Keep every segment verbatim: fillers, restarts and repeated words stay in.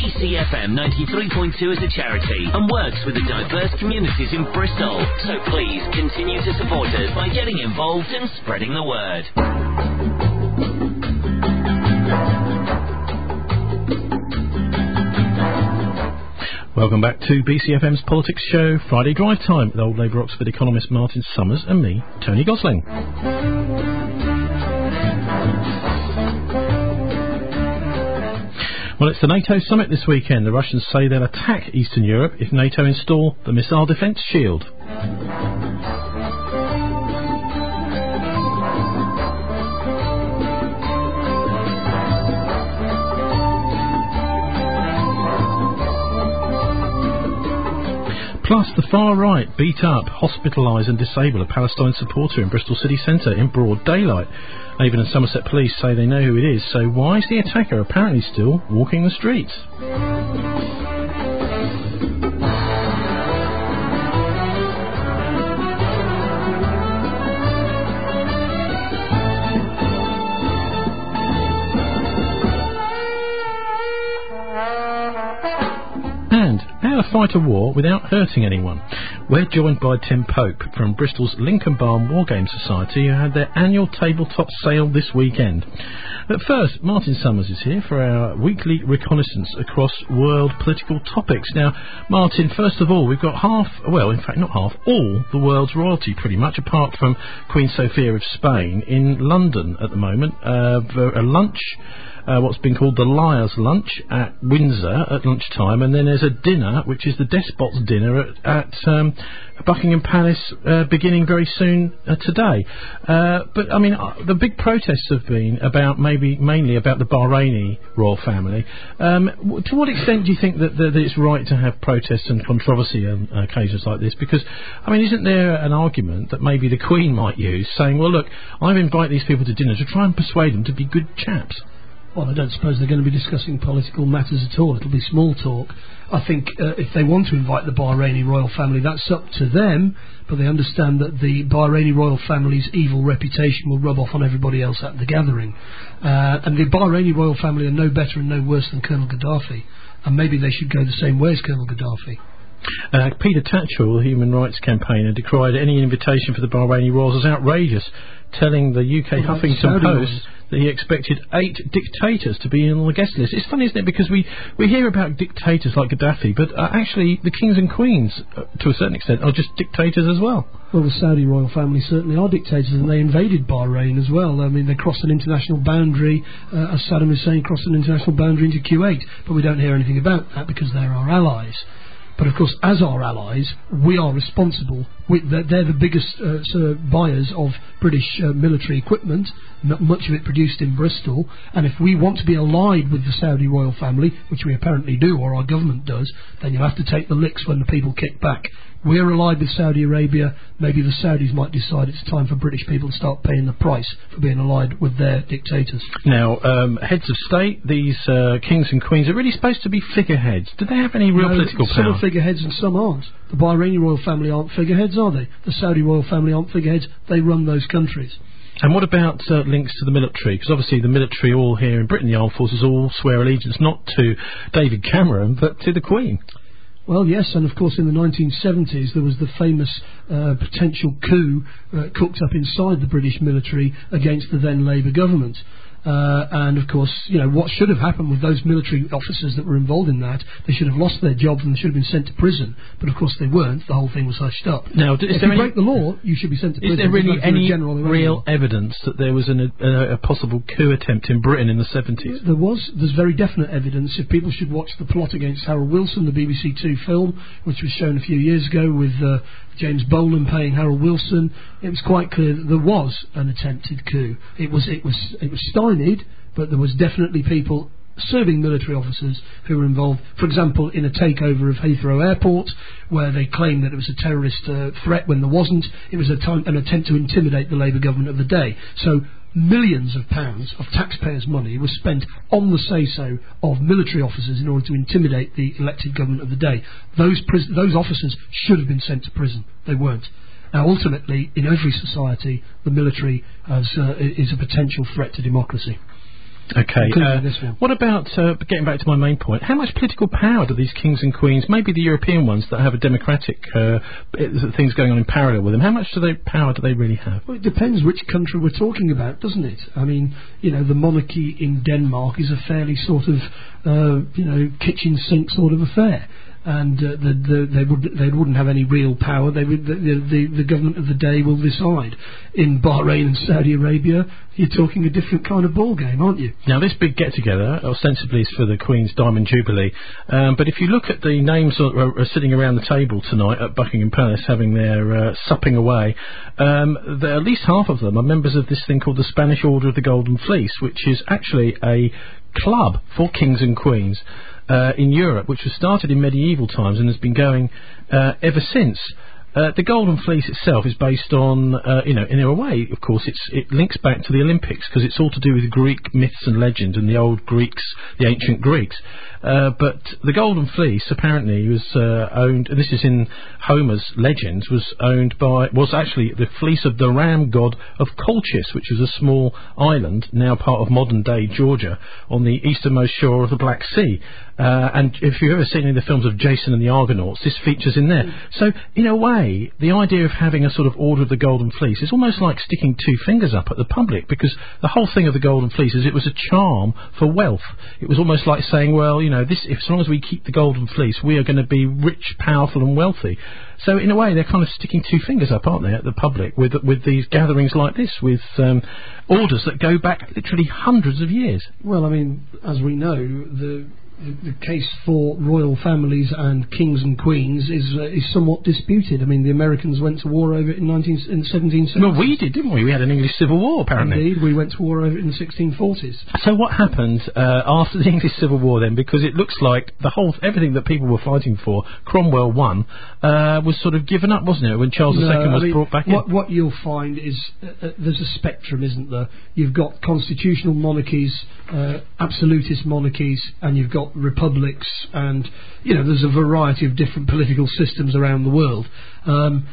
C F M ninety-three point two is a charity and works with the diverse communities in Bristol. So please continue to support us by getting involved and spreading the word. Welcome back to B C F M's Politics Show, Friday Drive Time, with old Labour Oxford economist Martin Summers and me, Tony Gosling. Well, it's the NATO summit this weekend. The Russians say they'll attack Eastern Europe if NATO install the missile defence shield. Plus, the far right beat up, hospitalise and disable a Palestine supporter in Bristol city centre in broad daylight. Avon and Somerset police say they know who it is, so why is the attacker apparently still walking the streets? How to fight a war without hurting anyone. We're joined by Tim Pope from Bristol's Lincoln Barn War Game Society, who had their annual tabletop sale this weekend. But first, Martin Summers is here for our weekly reconnaissance across world political topics. Now, Martin, first of all, we've got half, well, in fact, not half, all the world's royalty, pretty much, apart from Queen Sophia of Spain, in London at the moment, uh, for a lunch. Uh, what's been called the Liars' Lunch at Windsor at lunchtime, and then there's a dinner, which is the Despot's dinner at, at um, Buckingham Palace, uh, beginning very soon uh, today. Uh, but I mean, uh, the big protests have been about maybe mainly about the Bahraini royal family. Um, w- to what extent do you think that, that it's right to have protests and controversy on occasions like this? Because I mean, isn't there an argument that maybe the Queen might use, saying, "Well, look, I've invited these people to dinner to try and persuade them to be good chaps"? Well, I don't suppose they're going to be discussing political matters at all. It'll be small talk. I think uh, if they want to invite the Bahraini royal family, that's up to them, but they understand that the Bahraini royal family's evil reputation will rub off on everybody else at the gathering. Uh, and the Bahraini royal family are no better and no worse than Colonel Gaddafi, and maybe they should go the same way as Colonel Gaddafi. Uh, Peter Tatchell, the human rights campaigner, decried any invitation for the Bahraini royals as outrageous, telling the U K well, Huffington Post royals. that he expected eight dictators to be on the guest list. It's funny, isn't it, because we, we hear about dictators like Gaddafi, but uh, actually the kings and queens, uh, to a certain extent, are just dictators as well. Well, the Saudi royal family certainly are dictators, and they invaded Bahrain as well. I mean, they crossed an international boundary, uh, as Saddam Hussein crossed an international boundary into Kuwait, but we don't hear anything about that because they're our allies. But of course, as our allies, we are responsible. We, they're, they're the biggest uh, sort of buyers of British uh, military equipment, m- much of it produced in Bristol. And if we want to be allied with the Saudi royal family, which we apparently do, or our government does, then you'll have to take the licks when the people kick back. We're allied with Saudi Arabia. Maybe the Saudis might decide it's time for British people to start paying the price for being allied with their dictators. Now, um, heads of state, these uh, kings and queens, are really supposed to be figureheads. Do they have any real no, political some power? Some are figureheads and some aren't. The Bahraini royal family aren't figureheads, are they? The Saudi royal family aren't figureheads. They run those countries. And what about uh, links to the military? Because obviously the military all here in Britain, the armed forces, all swear allegiance not to David Cameron, but to the Queen. Well, yes, and of course in the nineteen seventies there was the famous uh, potential coup uh, cooked up inside the British military against the then Labour government. Uh, and of course, you know, what should have happened with those military officers that were involved in that, they should have lost their jobs and they should have been sent to prison. But of course they weren't. The whole thing was hushed up. Now, is if there you any, break the law, you should be sent to prison. Is there really any real evidence that there was an, a, a possible coup attempt in Britain in the seventies? There was. There's very definite evidence. If people should watch The Plot Against Harold Wilson, the B B C Two film, which was shown a few years ago with uh, James Bolan playing Harold Wilson, it was quite clear that there was an attempted coup. It was, it was, it was stymied, but there was definitely people serving military officers who were involved, for example, in a takeover of Heathrow Airport, where they claimed that it was a terrorist uh, threat when there wasn't. It was a time, an attempt to intimidate the Labour government of the day. So millions of pounds of taxpayers' money was spent on the say-so of military officers in order to intimidate the elected government of the day. Those pris- those officers should have been sent to prison. They weren't. Now, ultimately, in every society, the military has, uh, is a potential threat to democracy. Okay, uh, this one. what about, uh, getting back to my main point, how much political power do these kings and queens, maybe the European ones that have a democratic uh, things going on in parallel with them, how much do they, power do they really have? Well, it depends which country we're talking about, doesn't it? I mean, you know, the monarchy in Denmark is a fairly sort of, uh, you know, kitchen sink sort of affair. And uh, the, the, they, would, they wouldn't have any real power. They would, the, the, the government of the day will decide. In Bahrain and Saudi Arabia, you're talking a different kind of ball game, aren't you? Now, this big get-together, ostensibly, is for the Queen's Diamond Jubilee. Um, but if you look at the names that are, are sitting around the table tonight at Buckingham Palace having their uh, supping away, um, the, at least half of them are members of this thing called the Spanish Order of the Golden Fleece, which is actually a club for kings and queens Uh, in Europe, which was started in medieval times and has been going uh, ever since. Uh, the Golden Fleece itself is based on, uh, you know, in a way, of course, it's, it links back to the Olympics because it's all to do with Greek myths and legends and the old Greeks, the ancient Greeks. Uh, but the Golden Fleece apparently was uh, owned, and this is in Homer's legends, was owned by, was actually the fleece of the ram god of Colchis, which is a small island, now part of modern-day Georgia, on the easternmost shore of the Black Sea. Uh, and if you've ever seen any of the films of Jason and the Argonauts, this features in there. So, in a way, the idea of having a sort of Order of the Golden Fleece is almost like sticking two fingers up at the public, because the whole thing of the Golden Fleece is it was a charm for wealth. It was almost like saying, well, you know, this, if, as long as we keep the Golden Fleece, we are going to be rich, powerful and wealthy. So, in a way, they're kind of sticking two fingers up, aren't they, at the public, with with these gatherings like this, with um, orders that go back literally hundreds of years. Well, I mean, as we know, the... The case for royal families and kings and queens is uh, is somewhat disputed. I mean, the Americans went to war over it in nineteen in the seventeen seventies. Well, we did, didn't we? We had an English Civil War, apparently. Indeed, we went to war over it in the sixteen forties. So what happened uh, after the English Civil War then? Because it looks like the whole everything that people were fighting for, Cromwell won, uh, was sort of given up, wasn't it? When Charles no, the Second was I mean, brought back what, in. What you'll find is uh, uh, there's a spectrum, isn't there? You've got constitutional monarchies, uh, absolutist monarchies, and you've got republics. And, you know, there's a variety of different political systems around the world. Um,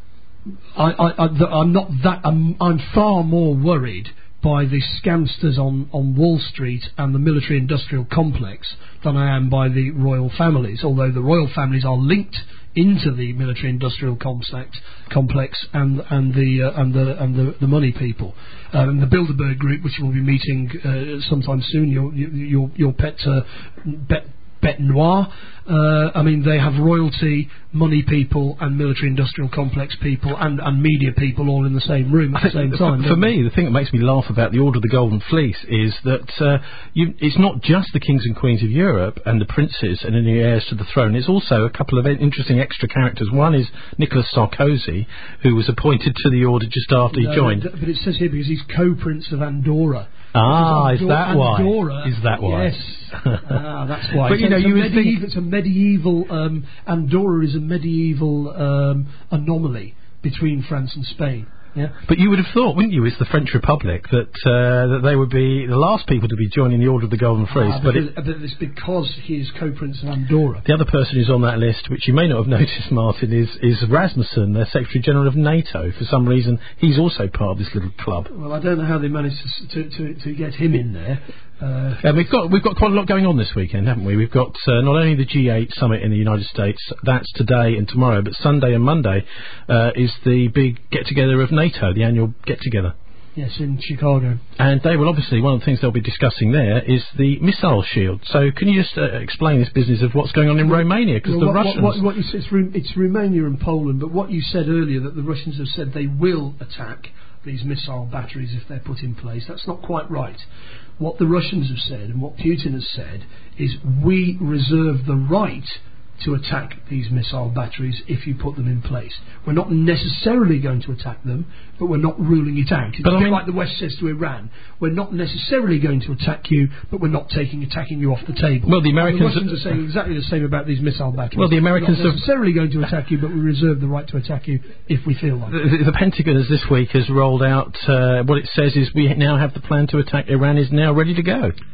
I, I, I, I'm not that. I'm, I'm far more worried by the scamsters on, on Wall Street and the military-industrial complex than I am by the royal families. Although the royal families are linked into the military-industrial complex, complex and and the uh, and the and the, the money people, um, the Bilderberg Group, which will be meeting uh, sometime soon. Your your your pet uh, bet. Bête Noire. Uh, I mean, they have royalty, money people, and military-industrial complex people, and, and media people all in the same room at the same time. For, for me, the thing that makes me laugh about the Order of the Golden Fleece is that uh, you, it's not just the kings and queens of Europe and the princes and any heirs to the throne. It's also a couple of interesting extra characters. One is Nicolas Sarkozy, who was appointed to the order just after no, he joined. But it says here because he's co-prince of Andorra. Ah, is Andor- that why? Andorra, Is that why? Yes. ah, that's why. But so you know, it's, you a would medieval, think it's a medieval. Um, Andorra is a medieval um, anomaly between France and Spain. Yeah. But you would have thought, wouldn't you, as the French Republic, that uh, that they would be the last people to be joining the Order of the Golden Fleece. Ah, but, because, it, but it's because he is co-prince of Andorra. the other person who's on that list, which you may not have noticed, Martin, is, is Rasmussen, the Secretary General of NATO. For some reason, he's also part of this little club. Well, I don't know how they managed to to, to, to get him in there. Uh, And we've got we've got quite a lot going on this weekend, haven't we? We've got uh, not only the G eight summit in the United States, that's today and tomorrow, but Sunday and Monday uh, is the big get-together of NATO, the annual get-together. yes, in Chicago. And they will obviously, one of the things they'll be discussing there is the missile shield. So can you just uh, explain this business of what's going on in Romania? Because Well, the what, Russians... What, what, what you said, it's, Ru- it's Romania and Poland, but what you said earlier, that the Russians have said they will attack these missile batteries if they're put in place, that's not quite right. What the Russians have said and what Putin has said is we reserve the right to attack these missile batteries if you put them in place. We're not necessarily going to attack them, but we're not ruling it out. It's But a I bit mean- like the West says to Iran. We're not necessarily going to attack you, but we're not taking attacking you off the table. Well, the And Americans- the Russians are saying exactly the same about these missile batteries. Well, the Americans We're not have- necessarily going to attack you, but we reserve the right to attack you if we feel like it. The, the Pentagon has this week has rolled out uh, what it says is we now have the plan to attack Iran is now ready to go.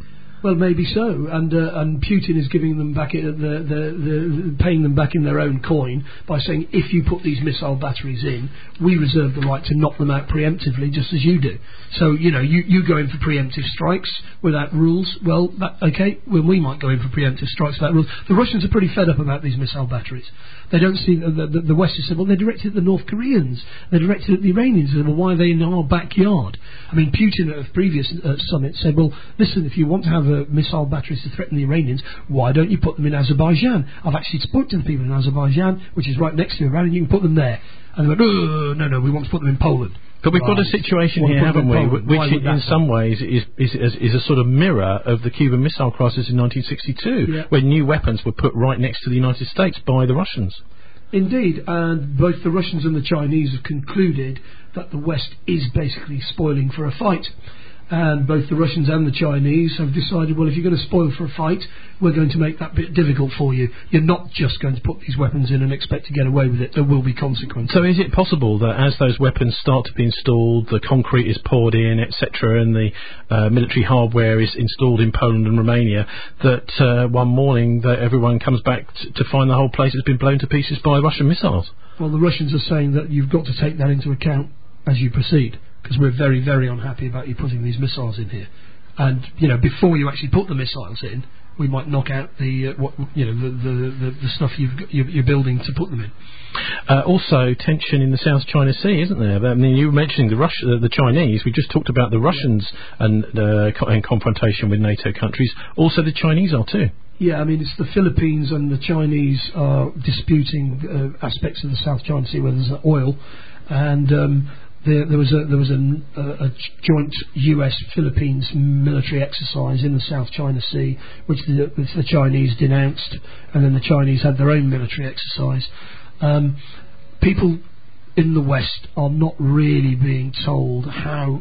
Well, maybe so, and uh, and Putin is giving them back it, the, the the paying them back in their own coin by saying, if you put these missile batteries in, we reserve the right to knock them out preemptively, just as you do. So you know, you, you go in for preemptive strikes without rules. Well, that, okay, when we might go in for preemptive strikes without rules. The Russians are pretty fed up about these missile batteries. They don't see the, the, the West has said, well, they're directed at the North Koreans, they're directed at the Iranians. Well, why are they in our backyard? I mean, Putin at a previous uh, summit said, well, listen, if you want to have uh, missile batteries to threaten the Iranians, why don't you put them in Azerbaijan? I've actually spoken to the people in Azerbaijan, which is right next to Iran, and you can put them there. And they went, oh, no, no, we want to put them in Poland. But we've right. got a situation here, haven't we, which in, in some ways is, is, is, is a sort of mirror of the Cuban Missile Crisis in nineteen sixty-two, yeah. where new weapons were put right next to the United States by the Russians. Indeed, and both the Russians and the Chinese have concluded that the West is basically spoiling for a fight. And both the Russians and the Chinese have decided, well, if you're going to spoil for a fight, we're going to make that bit difficult for you. You're not just going to put these weapons in and expect to get away with it. There will be consequences. So is it possible that as those weapons start to be installed, the concrete is poured in, et cetera, and the uh, military hardware is installed in Poland and Romania, that uh, one morning that everyone comes back t- to find the whole place has been blown to pieces by Russian missiles? Well, the Russians are saying that you've got to take that into account as you proceed, because we're very, very unhappy about you putting these missiles in here. And, you know, before you actually put the missiles in, we might knock out the, uh, what, you know, the, the, the, the stuff you've got, you're, you're building to put them in. Uh, also, tension in the South China Sea, isn't there? I mean, you were mentioning the, Rus- uh, the Chinese. We just talked about the Russians yeah. and uh, co- in confrontation with NATO countries. Also, the Chinese are too. Yeah, I mean, it's the Philippines and the Chinese are disputing uh, aspects of the South China Sea, where there's oil, and um, There, there was a there was a, a, a joint U S Philippines military exercise in the South China Sea, which the, which the Chinese denounced, and then the Chinese had their own military exercise. Um, people in the West are not really being told how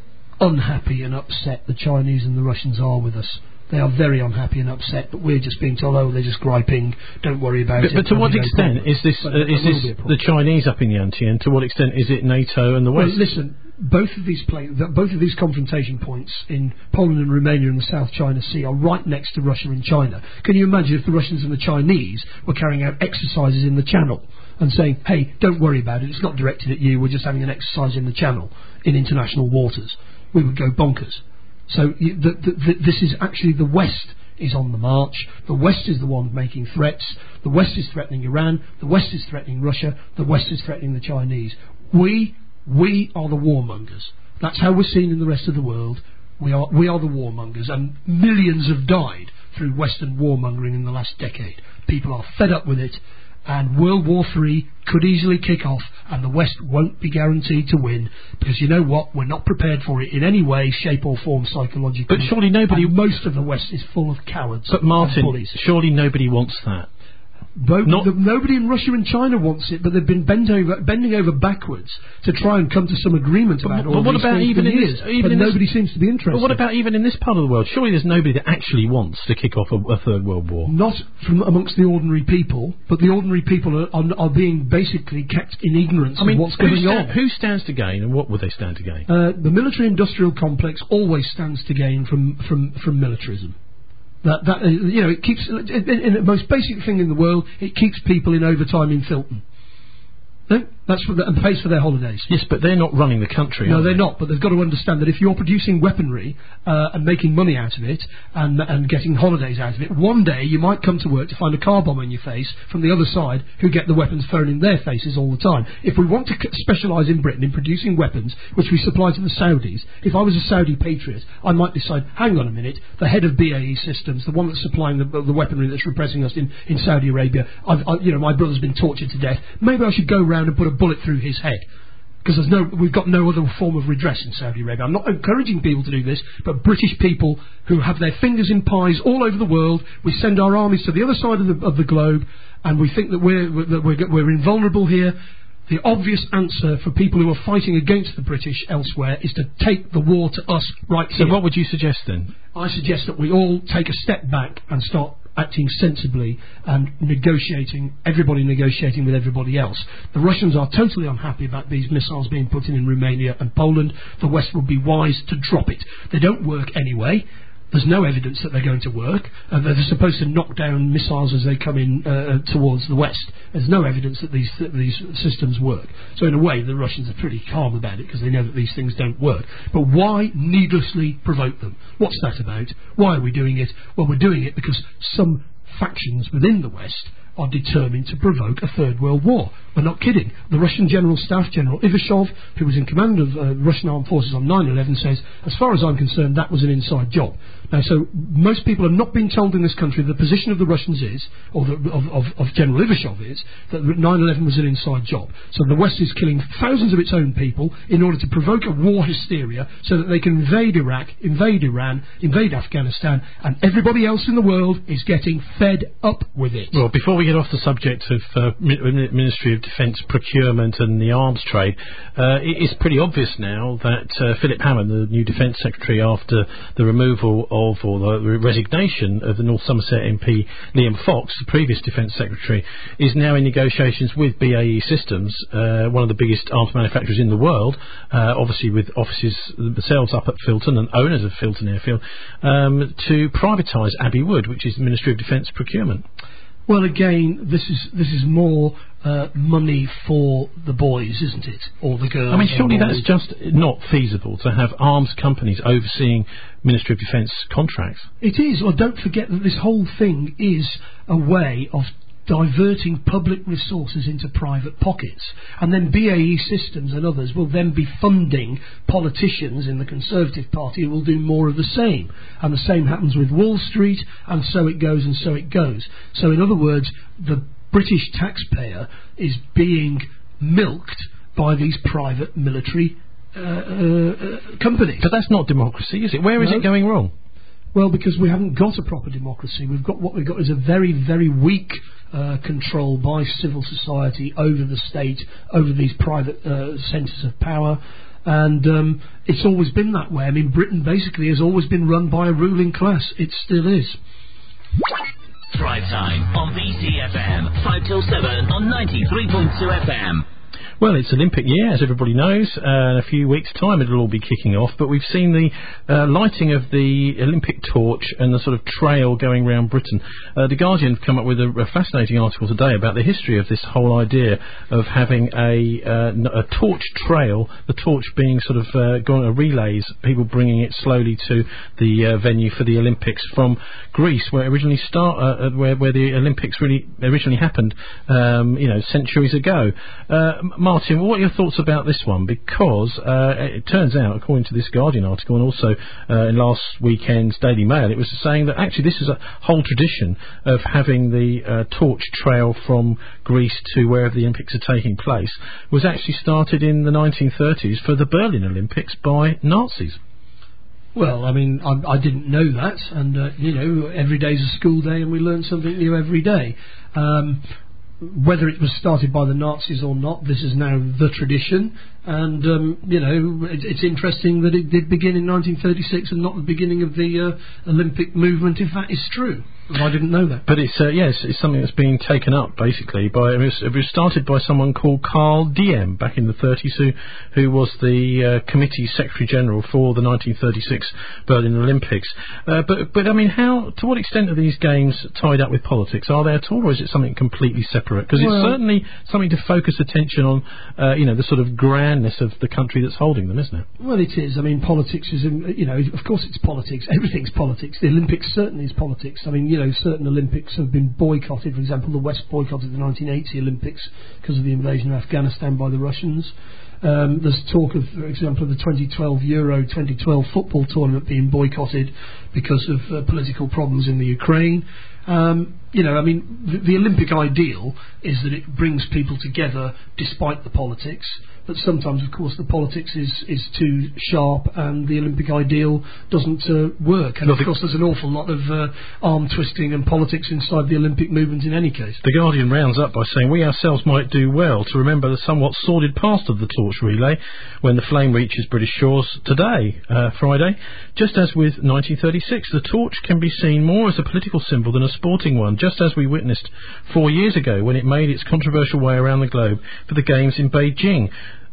unhappy and upset the Chinese and the Russians are with us. They are very unhappy and upset, but we're just being told, oh, they're just griping, don't worry about but, it. But to what extent is this, uh, is this the Chinese up in the ante, and to what extent is it NATO and the West? Well, listen, both of these play, both of these confrontation points in Poland and Romania and the South China Sea are right next to Russia and China. Can you imagine if the Russians and the Chinese were carrying out exercises in the Channel and saying, hey, don't worry about it, it's not directed at you, we're just having an exercise in the Channel, in international waters? We would go bonkers. So the, the, the, this is actually the West is on the march. The West is the one making threats. The West is threatening Iran. The West is threatening Russia. The West is threatening the Chinese. We, we are the warmongers. That's how we're seen in the rest of the world. We are, we are the warmongers, and millions have died through Western warmongering in the last decade. People are fed up with it, and World War Three could easily kick off, and the West won't be guaranteed to win, because you know what? We're not prepared for it in any way, shape or form psychologically. But surely nobody... And most of the West is full of cowards. But Martin, and bullies. Surely nobody wants that. Bo- the, nobody in Russia and China wants it, but they've been bent over, bending over backwards to try and come to some agreement about but, all but what these about things even for in years, this, even but in nobody this, seems to be interested. But what about even in this part of the world? Surely there's nobody that actually wants to kick off a, a third world war. Not from amongst the ordinary people, but the ordinary people are, are, are being basically kept in ignorance I mean, of what's going stand, on. Who stands to gain, and what would they stand to gain? Uh, the military-industrial complex always stands to gain from, from, from militarism. That, that uh, you know, it keeps, in, in the most basic thing in the world, it keeps people in overtime in Filton. No? That's what the, and pays for their holidays. Yes, but they're not running the country, No, are they're they? not, but they've got to understand that if you're producing weaponry uh, and making money out of it and, and getting holidays out of it, one day you might come to work to find a car bomb in your face from the other side who get the weapons thrown in their faces all the time. If we want to c- specialise in Britain in producing weapons, which we supply to the Saudis, if I was a Saudi patriot, I might decide, hang on a minute, the head of B A E Systems, the one that's supplying the, the weaponry that's repressing us in, in Saudi Arabia, I've, I, you know, my brother's been tortured to death, maybe I should go round and put a bullet through his head. Because there's no, we've got no other form of redress in Saudi Arabia. I'm not encouraging people to do this, but British people who have their fingers in pies all over the world, we send our armies to the other side of the, of the globe, and we think that we're, that we're, we're invulnerable here. The obvious answer for people who are fighting against the British elsewhere is to take the war to us right so here. So what would you suggest then? I suggest that we all take a step back and start acting sensibly and negotiating, everybody negotiating with everybody else. The Russians are totally unhappy about these missiles being put in in Romania and Poland. The West would be wise to drop it. They don't work anyway. There's no evidence that they're going to work. Uh, they're supposed to knock down missiles as they come in uh, towards the west. There's no evidence that these th- these systems work. So in a way, the Russians are pretty calm about it because they know that these things don't work. But why needlessly provoke them? What's that about? Why are we doing it? Well, we're doing it because some factions within the West are determined to provoke a Third World War. We're not kidding. The Russian General Staff, General Ivashov, who was in command of uh, Russian armed forces on nine eleven, says, as far as I'm concerned, that was an inside job. Now, so most people have not been told in this country the position of the Russians is, or the, of, of, of General Ivashov is, that nine eleven was an inside job. So the West is killing thousands of its own people in order to provoke a war hysteria so that they can invade Iraq, invade Iran, invade Afghanistan, and everybody else in the world is getting fed up with it. Well, before we get off the subject of uh, Ministry of Defence procurement and the arms trade, uh, it's pretty obvious now that uh, Philip Hammond, the new Defence Secretary, after the removal of, or the resignation of the North Somerset M P Liam Fox, the previous Defence Secretary, is now in negotiations with B A E Systems, uh, one of the biggest arms manufacturers in the world, uh, obviously with offices themselves up at Filton and owners of Filton Airfield, um, to privatise Abbey Wood, which is the Ministry of Defence procurement. Well, again, this is this is more uh, money for the boys, isn't it, or the girls? I mean, surely that's just not feasible to have arms companies overseeing Ministry of Defence contracts. It is. Well, don't forget that this whole thing is a way of diverting public resources into private pockets, and then B A E Systems and others will then be funding politicians in the Conservative Party who will do more of the same, and the same happens with Wall Street, and so it goes and so it goes. So in other words, the British taxpayer is being milked by these private military uh, uh, companies. But that's not democracy, is it? Where is No. it going wrong? Well, because we haven't got a proper democracy. We've got what we've got is a very, very weak uh, control by civil society over the state, over these private uh, centres of power. And um, it's always been that way. I mean, Britain basically has always been run by a ruling class. It still is. Drive Time on B C F M, five till seven on ninety-three point two F M. Well, it's Olympic year, as everybody knows. Uh, in a few weeks' time it'll all be kicking off, but we've seen the uh, lighting of the Olympic torch and the sort of trail going around Britain. Uh, the Guardian have come up with a, a fascinating article today about the history of this whole idea of having a, uh, a torch trail, the torch being sort of uh, going uh, relays, people bringing it slowly to the uh, venue for the Olympics from Greece, where it originally start, uh, where, where the Olympics really originally happened, um, you know, centuries ago. Uh, Martin, what are your thoughts about this one? Because uh, it turns out, according to this Guardian article, and also uh, in last weekend's Daily Mail, it was saying that actually this is a whole tradition of having the uh, torch trail from Greece to wherever the Olympics are taking place, was actually started in the nineteen thirties for the Berlin Olympics by Nazis. Well, I mean, I, I didn't know that, and, uh, you know, every day's a school day and we learn something new every day. Um, whether it was started by the Nazis or not, this is now the tradition, and, um, you know, it, it's interesting that it did begin in nineteen thirty-six and not the beginning of the uh, Olympic movement, if that is true. I didn't know that. But it's, uh, yes, it's something that's being taken up, basically, by, it was, it was started by someone called Carl Diem back in the thirties, who, who was the uh, committee secretary-general for the nineteen thirty-six Berlin Olympics. Uh, but, but, I mean, how, to what extent are these games tied up with politics? Are they at all, or is it something completely separate? Because well, it's certainly something to focus attention on, uh, you know, the sort of grandness of the country that's holding them, isn't it? Well, it is. I mean, politics is, you know, of course it's politics. Everything's politics. The Olympics certainly is politics. I mean, you know, certain Olympics have been boycotted. For example, the West boycotted the nineteen eighty Olympics because of the invasion of Afghanistan by the Russians. Um, there's talk of, for example, the twenty twelve Euro twenty twelve football tournament being boycotted because of uh, political problems in the Ukraine. Um, you know, I mean, the, the Olympic ideal is that it brings people together despite the politics. But sometimes, of course, the politics is, is too sharp and the Olympic ideal doesn't uh, work. And, of course, there's an awful lot of uh, arm-twisting and politics inside the Olympic movement in any case. The Guardian rounds up by saying, we ourselves might do well to remember the somewhat sordid past of the torch relay when the flame reaches British shores today, uh, Friday. Just as with nineteen thirty-six, the torch can be seen more as a political symbol than a sporting one, just as we witnessed four years ago when it made its controversial way around the globe for the Games in Beijing.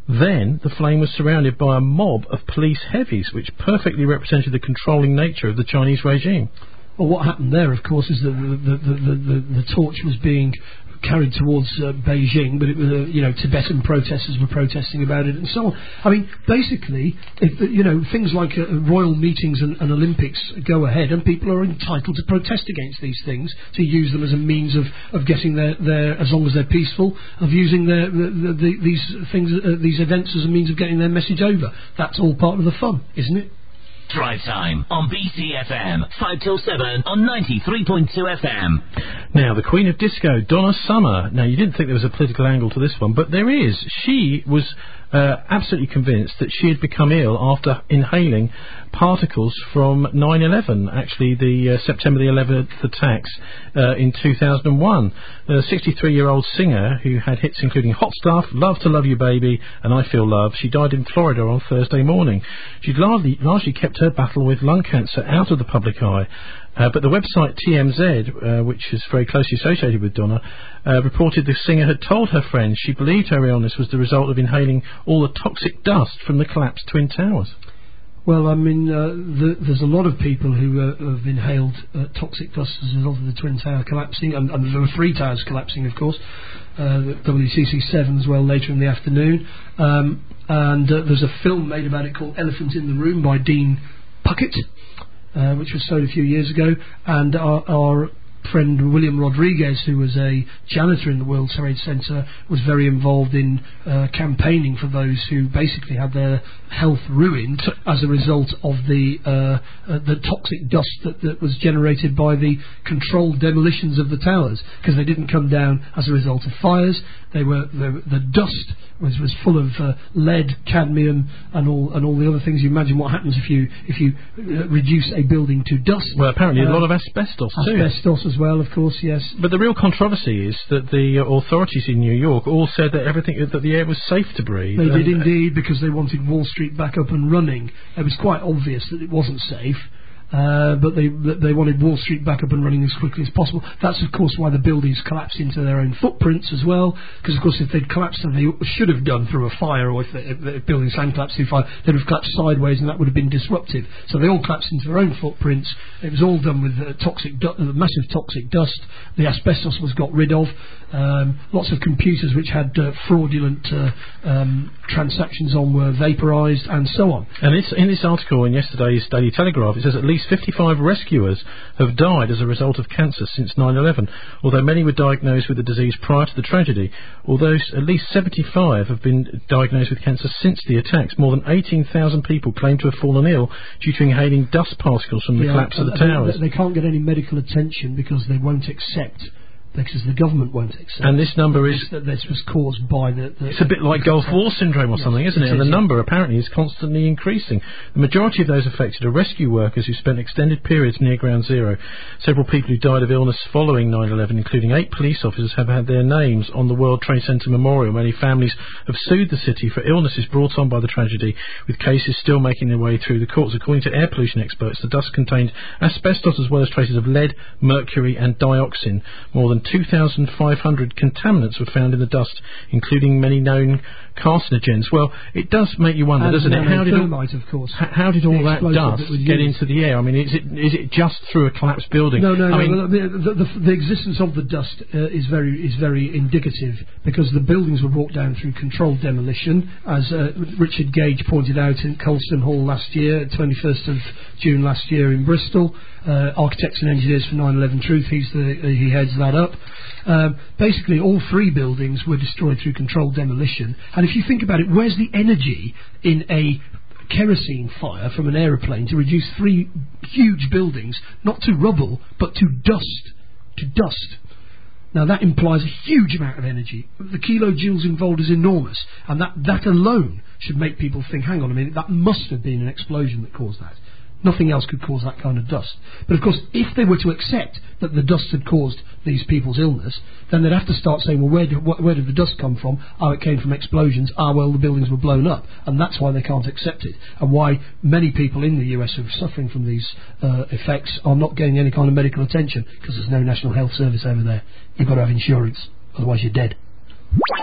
Then the flame was surrounded by a mob of police heavies, which perfectly represented the controlling nature of the Chinese regime. Well, what happened there, of course, is that the, the, the, the, the torch was being carried towards uh, Beijing, but it was, uh, you know, Tibetan protesters were protesting about it and so on. I mean, basically, if, you know, things like uh, royal meetings and, and Olympics go ahead, and people are entitled to protest against these things, to use them as a means of, of getting their, their, as long as they're peaceful, of using their, the, the, the, these things, uh, these events as a means of getting their message over. That's all part of the fun, isn't it? Drive Time on B C F M, five till seven on ninety-three point two F M. Now, the Queen of Disco, Donna Summer. Now, you didn't think there was a political angle to this one, but there is. She was uh, absolutely convinced that she had become ill after inhaling particles from nine eleven, actually the uh, September the eleventh attacks uh, in two thousand one. The sixty-three-year-old singer, who had hits including Hot Stuff, Love to Love You Baby, and I Feel Love, she died in Florida on Thursday morning. She'd largely, largely kept her battle with lung cancer out of the public eye. Uh, but the website T M Z, uh, which is very closely associated with Donna, uh, reported the singer had told her friends she believed her illness was the result of inhaling all the toxic dust from the collapsed Twin Towers. Well, I mean, uh, the, there's a lot of people who uh, have inhaled uh, toxic dust as a result of the Twin Tower collapsing, and, and there were three towers collapsing, of course, uh, the W C C seven as well later in the afternoon. Um, and uh, there's a film made about it called Elephant in the Room by Dean Puckett, uh, which was sold a few years ago, and our, our friend William Rodriguez, who was a janitor in the World Trade Center, was very involved in uh, campaigning for those who basically had their health ruined as a result of the uh, uh, the toxic dust that, that was generated by the controlled demolitions of the towers, because they didn't come down as a result of fires. They were the, the dust was was full of uh, lead, cadmium, and all and all the other things. You imagine what happens if you if you uh, reduce a building to dust. Well, apparently uh, a lot of asbestos too. Asbestos as well, of course, yes. But the real controversy is that the uh, authorities in New York all said that everything that the air was safe to breathe. They did indeed, because they wanted Wall Street back up and running. It was quite obvious that it wasn't safe. Uh, but they they wanted Wall Street back up and running as quickly as possible. That's of course why the buildings collapsed into their own footprints as well, because of course if they'd collapsed as they should have done through a fire, or if the, if the buildings hadn't collapsed through fire, they'd have collapsed sideways, and that would have been disruptive. So they all collapsed into their own footprints. It was all done with uh, toxic du- uh, massive toxic dust. The asbestos was got rid of. Um, lots of computers which had uh, fraudulent uh, um, transactions on were vaporised, and so on. And it's, in this article in yesterday's Daily Telegraph, it says at least fifty-five rescuers have died as a result of cancer since nine eleven, although many were diagnosed with the disease prior to the tragedy. Although s- at least seventy-five have been diagnosed with cancer since the attacks. More than eighteen thousand people claim to have fallen ill due to inhaling dust particles from the Yeah, collapse of the they, towers. They, they can't get any medical attention because they won't accept, because the government won't accept. And this number is... that this was caused by the... the It's a bit like Gulf War syndrome or yes, something, isn't it? it And is, the yeah. number apparently is constantly increasing. The majority of those affected are rescue workers who spent extended periods near ground zero. Several people who died of illness following nine eleven, including eight police officers, have had their names on the World Trade Center Memorial. Many families have sued the city for illnesses brought on by the tragedy, with cases still making their way through the courts. According to air pollution experts, the dust contained asbestos as well as traces of lead, mercury and dioxin. More than two thousand five hundred contaminants were found in the dust, including many known carcinogens. Well, it does make you wonder, and doesn't it? How did all, thermite, of course. h- how did all The that explosive dust that was get used. into the air? I mean, is it is it just through a collapsed building? No, no, I no. mean, well, the, the, the, the existence of the dust uh, is very is very indicative, because the buildings were brought down through controlled demolition, as uh, Richard Gage pointed out in Colston Hall last year, twenty-first of June last year in Bristol. Uh, Architects and Engineers for nine eleven Truth, he's the, uh, he heads that up. Um, basically, all three buildings were destroyed through controlled demolition. And if you think about it, where's the energy in a kerosene fire from an aeroplane to reduce three huge buildings, not to rubble, but to dust? To dust. Now that implies a huge amount of energy. The kilojoules involved is enormous, and that, that alone should make people think, hang on a minute, that must have been an explosion that caused that. Nothing else could cause that kind of dust. But of course, if they were to accept that the dust had caused these people's illness, then they'd have to start saying, well, where did, wh- where did the dust come from? Oh, it came from explosions. Ah, well, the buildings were blown up. And that's why they can't accept it. And why many people in the U S who are suffering from these uh, effects are not getting any kind of medical attention, because there's no National Health Service over there. You've got to have insurance, otherwise you're dead.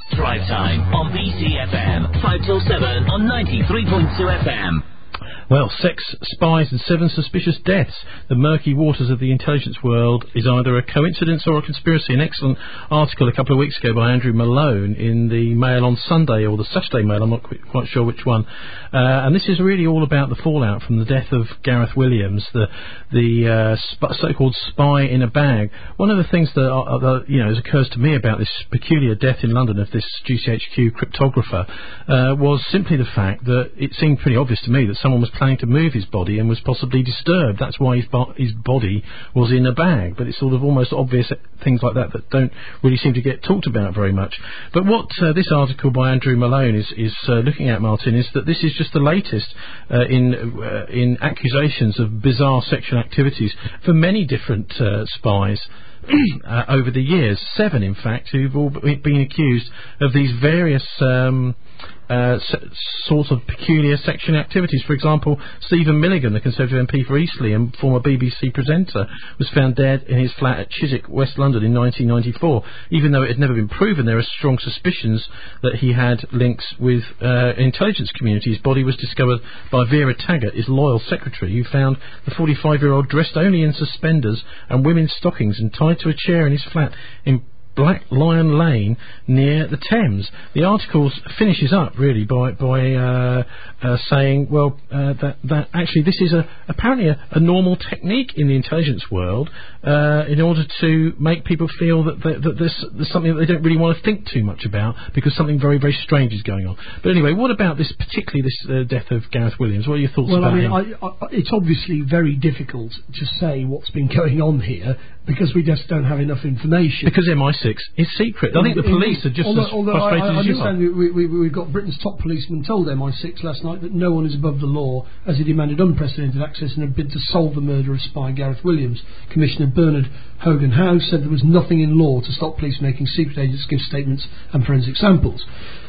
Drive Time on B C F M, five till seven on ninety-three point two F M. Well, sex, spies and seven suspicious deaths. The murky waters of the intelligence world is either a coincidence or a conspiracy. An excellent article a couple of weeks ago by Andrew Malone in the Mail on Sunday, or the Saturday Mail, I'm not qu- quite sure which one. Uh, and this is really all about the fallout from the death of Gareth Williams, the the uh, sp- so-called spy in a bag. One of the things that, uh, that you know occurs to me about this peculiar death in London of this G C H Q cryptographer uh, was simply the fact that it seemed pretty obvious to me that someone was planning to move his body and was possibly disturbed. That's why his, bo- his body was in a bag. But it's sort of almost obvious things like that that don't really seem to get talked about very much. But what uh, this article by Andrew Malone is, is uh, looking at, Martin, is that this is just the latest uh, in uh, in accusations of bizarre sexual activities for many different uh, spies. uh, over the years, seven in fact, who've all been accused of these various um, uh, s- sorts of peculiar sexual activities. For example, Stephen Milligan, the Conservative M P for Eastleigh and former B B C presenter, was found dead in his flat at Chiswick, West London in nineteen ninety-four. Even though it had never been proven, there are strong suspicions that he had links with uh, intelligence community. His body was discovered by Vera Taggart, his loyal secretary, who found the forty-five-year-old dressed only in suspenders and women's stockings and tied to a chair in his flat in Black Lion Lane near the Thames. The article finishes up really by by uh, uh, saying, well, uh, that that actually this is a apparently a, a normal technique in the intelligence world uh, in order to make people feel that, that, that there's, there's something that they don't really want to think too much about because something very very strange is going on. But anyway, what about this particularly this uh, death of Gareth Williams? What are your thoughts well, about I mean, him? I, I, it's obviously very difficult to say what's been going on here because we just don't have enough information. Because M I six is secret. I think the police are just although, as although frustrated I, I as you are. understand we, we, we've got Britain's top policeman told M I six last night that no one is above the law as he demanded unprecedented access and had bid to solve the murder of spy Gareth Williams. Commissioner Bernard Hogan Howe said there was nothing in law to stop police making secret agents give statements and forensic samples.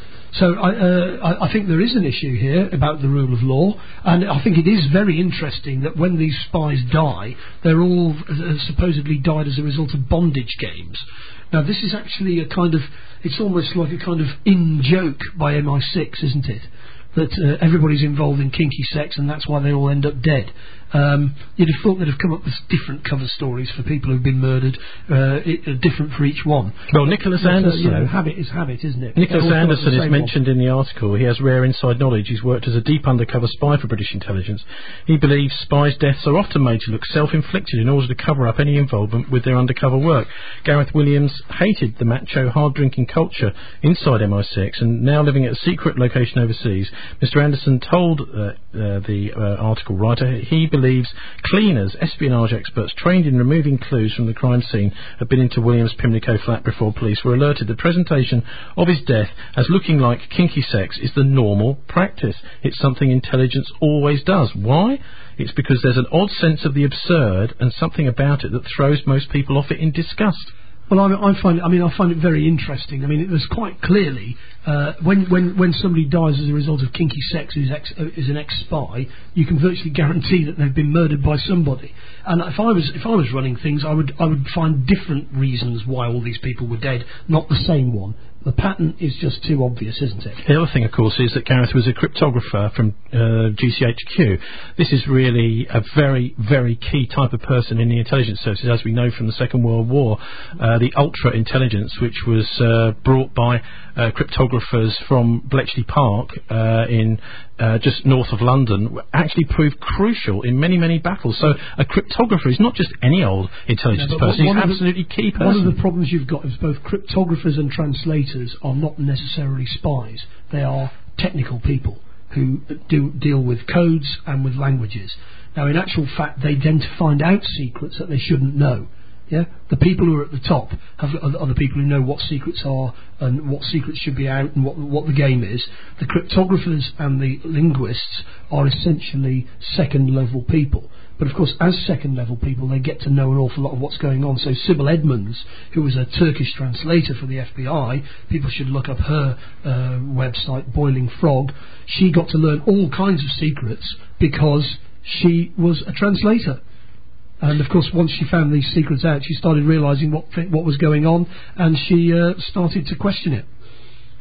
So I, uh, I, I think there is an issue here about the rule of law, and I think it is very interesting that when these spies die, they're all uh, supposedly died as a result of bondage games. Now this is actually a kind of, it's almost like a kind of in-joke by M I six, isn't it? That uh, everybody's involved in kinky sex and that's why they all end up dead. Um, you'd have thought they'd have come up with different cover stories for people who've been murdered, uh, it, uh, different for each one. Well, Nicholas but, Anderson... Uh, you know, habit is habit, isn't it? Nicholas Anderson is mentioned one. in the article. He has rare inside knowledge. He's worked as a deep undercover spy for British intelligence. He believes spies' deaths are often made to look self-inflicted in order to cover up any involvement with their undercover work. Gareth Williams hated the macho, hard-drinking culture inside M I six, and now living at a secret location overseas, Mister Anderson told uh, uh, the uh, article writer he believes cleaners, espionage experts trained in removing clues from the crime scene had been into Williams' Pimlico flat before police were alerted. The presentation of his death as looking like kinky sex is the normal practice. It's something intelligence always does. Why? It's because there's an odd sense of the absurd and something about it that throws most people off it in disgust. Well, I, I find it, I mean, I find it very interesting. I mean, it was quite clearly uh, when when when somebody dies as a result of kinky sex, who's ex, uh, is an ex-spy, you can virtually guarantee that they've been murdered by somebody. And if I was if I was running things, I would I would find different reasons why all these people were dead, not the same one. The pattern is just too obvious, isn't it? The other thing, of course, is that Gareth was a cryptographer from uh, G C H Q. This is really a very, very key type of person in the intelligence services, as we know from the Second World War. Uh, the ultra intelligence, which was uh, brought by uh, cryptographers from Bletchley Park uh, in uh, just north of London, actually proved crucial in many, many battles. So a cryptographer is not just any old intelligence no, person; he's an the, absolutely key person. One of the problems you've got is both cryptographers and translators are not necessarily spies. They are technical people who do deal with codes and with languages. Now, in actual fact, they tend to find out secrets that they shouldn't know. Yeah, the people who are at the top have, are the people who know what secrets are and what secrets should be out and what what the game is. The cryptographers and the linguists are essentially second-level people. But of course, as second-level people, they get to know an awful lot of what's going on. So Sybil Edmonds, who was a Turkish translator for the F B I, people should look up her uh, website, Boiling Frog. She got to learn all kinds of secrets because she was a translator. And of course, once she found these secrets out, she started realising what what was going on, and she uh, started to question it.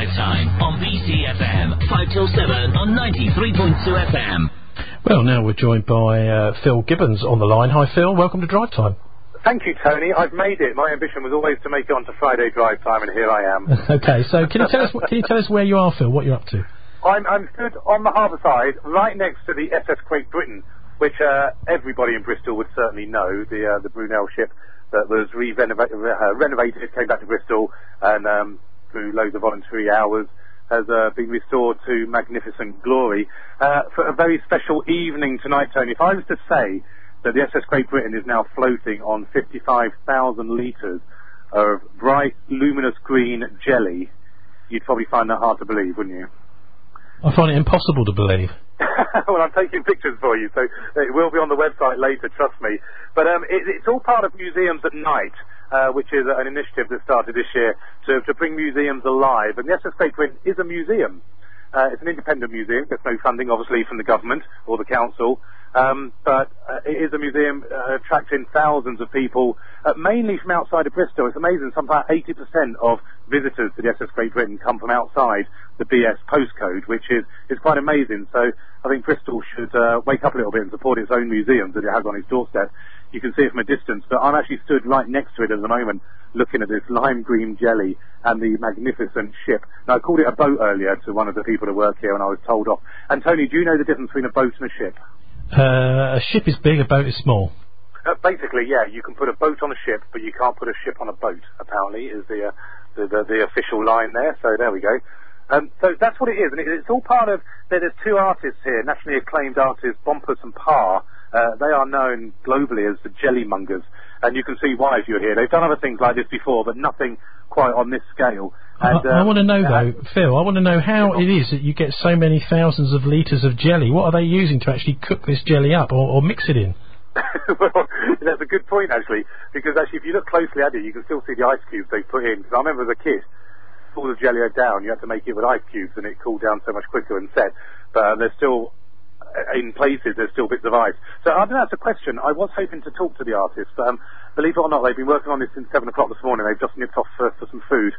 Drive Time on B C F M, five till seven on ninety-three point two F M. Well, now we're joined by uh, Phil Gibbons on the line. Hi, Phil. Welcome to Drive Time. Thank you, Tony. I've made it. My ambition was always to make it onto Friday Drive Time, and here I am. Okay, so can you tell us? Can you tell us where you are, Phil? What you're up to? I'm, I'm stood on the harbour side, right next to the S S Great Britain, which uh, everybody in Bristol would certainly know. The uh, the Brunel ship that was re-renovated, uh, renovated, came back to Bristol, and um, through loads of voluntary hours, has uh, been restored to magnificent glory uh, for a very special evening tonight, Tony. If I was to say that the S S Great Britain is now floating on fifty-five thousand litres of bright, luminous green jelly, you'd probably find that hard to believe, wouldn't you? I find it impossible to believe. Well, I'm taking pictures for you, so it will be on the website later, trust me. But um, it, it's all part of Museums at Night, uh, which is an initiative that started this year to, to bring museums alive. And the S S Great Britain is a museum. Uh, it's an independent museum. There's no funding, obviously, from the government or the council. Um, but uh, it is a museum uh, attracting thousands of people, uh, mainly from outside of Bristol. It's amazing, sometimes eighty percent of visitors to the S S Great Britain come from outside the B S postcode, which is, is quite amazing. So I think Bristol should uh, wake up a little bit and support its own museums that it has on its doorstep. You can see it from a distance, but I'm actually stood right next to it at the moment, looking at this lime green jelly and the magnificent ship. Now, I called it a boat earlier to one of the people who work here, and I was told off. And Tony, do you know the difference between a boat and a ship? Uh, a ship is big, a boat is small. Uh, basically, yeah, you can put a boat on a ship, but you can't put a ship on a boat, apparently, is the, uh, the, the, the official line there. So there we go. Um, so that's what it is, and it, it's all part of, there's two artists here, nationally acclaimed artists, Bompers and Parr. Uh, they are known globally as the Jellymongers, and you can see why if you're here. They've done other things like this before, but nothing quite on this scale. And, I, I um, want to know, though, uh, Phil, I want to know how it is that you get so many thousands of litres of jelly. What are they using to actually cook this jelly up or, or mix it in? Well, that's a good point, actually, because actually if you look closely at it, you can still see the ice cubes they put in. Because I remember as a kid, all the jelly down, you had to make it with ice cubes, and it cooled down so much quicker and set. But uh, there's still, in places, there's still bits of ice. So I don't know, that's a question. I was hoping to talk to the artists, but um, believe it or not, they've been working on this since seven o'clock this morning. They've just nipped off for, for some food.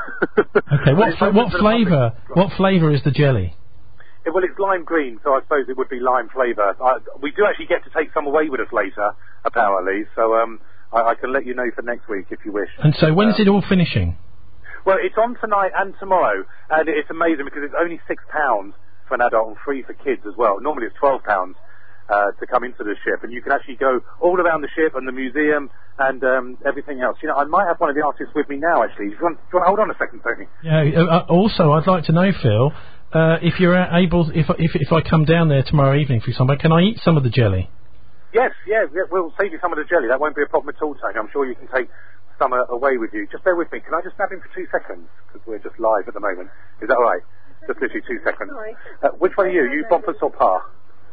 Okay, what fl- what flavour? What flavour is the jelly? Yeah, well, it's lime green, so I suppose it would be lime flavour. I, we do actually get to take some away with us later, apparently. So um, I, I can let you know for next week if you wish. And so when um, is it all finishing? Well, it's on tonight and tomorrow, and it's amazing because it's only six pounds for an adult and free for kids as well. Normally it's twelve pounds uh, to come into the ship, and you can actually go all around the ship and the museum and um, everything else. You know, I might have one of the artists with me now, actually. Do you want, do you want to hold on a second, Tony? Yeah. Uh, also, I'd like to know, Phil, uh, if you're able, if if if I come down there tomorrow evening, for example, can I eat some of the jelly? Yes, yeah, yeah, we'll save you some of the jelly. That won't be a problem at all, Tony. I'm sure you can take some uh, away with you. Just bear with me. Can I just snap in for two seconds? Because we're just live at the moment. Is that all right? Just literally two seconds. Uh, which one are you? You Bompers or Parr?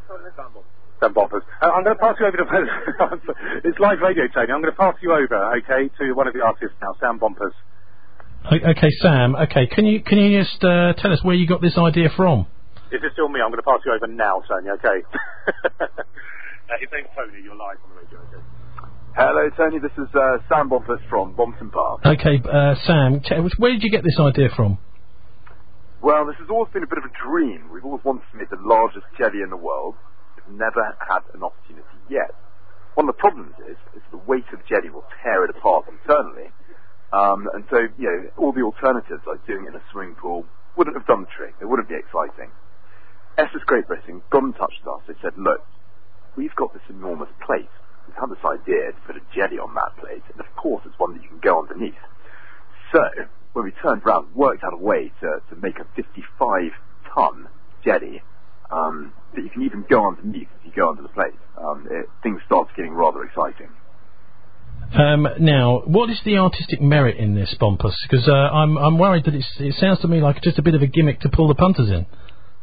Sam Bompers. Uh, I'm going to pass you over to... It's live radio, Tony. I'm going to pass you over, okay, to one of the artists now, Sam Bompers. Okay, Sam. Okay, can you can you just uh, tell us where you got this idea from? Is it still me? I'm going to pass you over now, Tony, okay? uh, his name's Tony. You're live on the radio, okay? Hello, Tony. This is uh, Sam Bompers from Bompers and Parr. Okay, uh, Sam, t- where did you get this idea from? Well, this has always been a bit of a dream. We've always wanted to make the largest jelly in the world. We've never had an opportunity yet. One of the problems is, is the weight of jelly will tear it apart internally. Um, and so, you know, all the alternatives, like doing it in a swimming pool, wouldn't have done the trick. It wouldn't be exciting. S S Great Britain got in touch with us. They said, look, we've got this enormous plate. We've had this idea to put a jelly on that plate, and of course it's one that you can go underneath. So, when we turned around, worked out a way to, to make a fifty-five ton jelly um, that you can even go underneath if you go under the plate. Um, it, things start getting rather exciting. Um, now, what is the artistic merit in this, Bompers? Because uh, I'm I'm worried that it's, it sounds to me like just a bit of a gimmick to pull the punters in.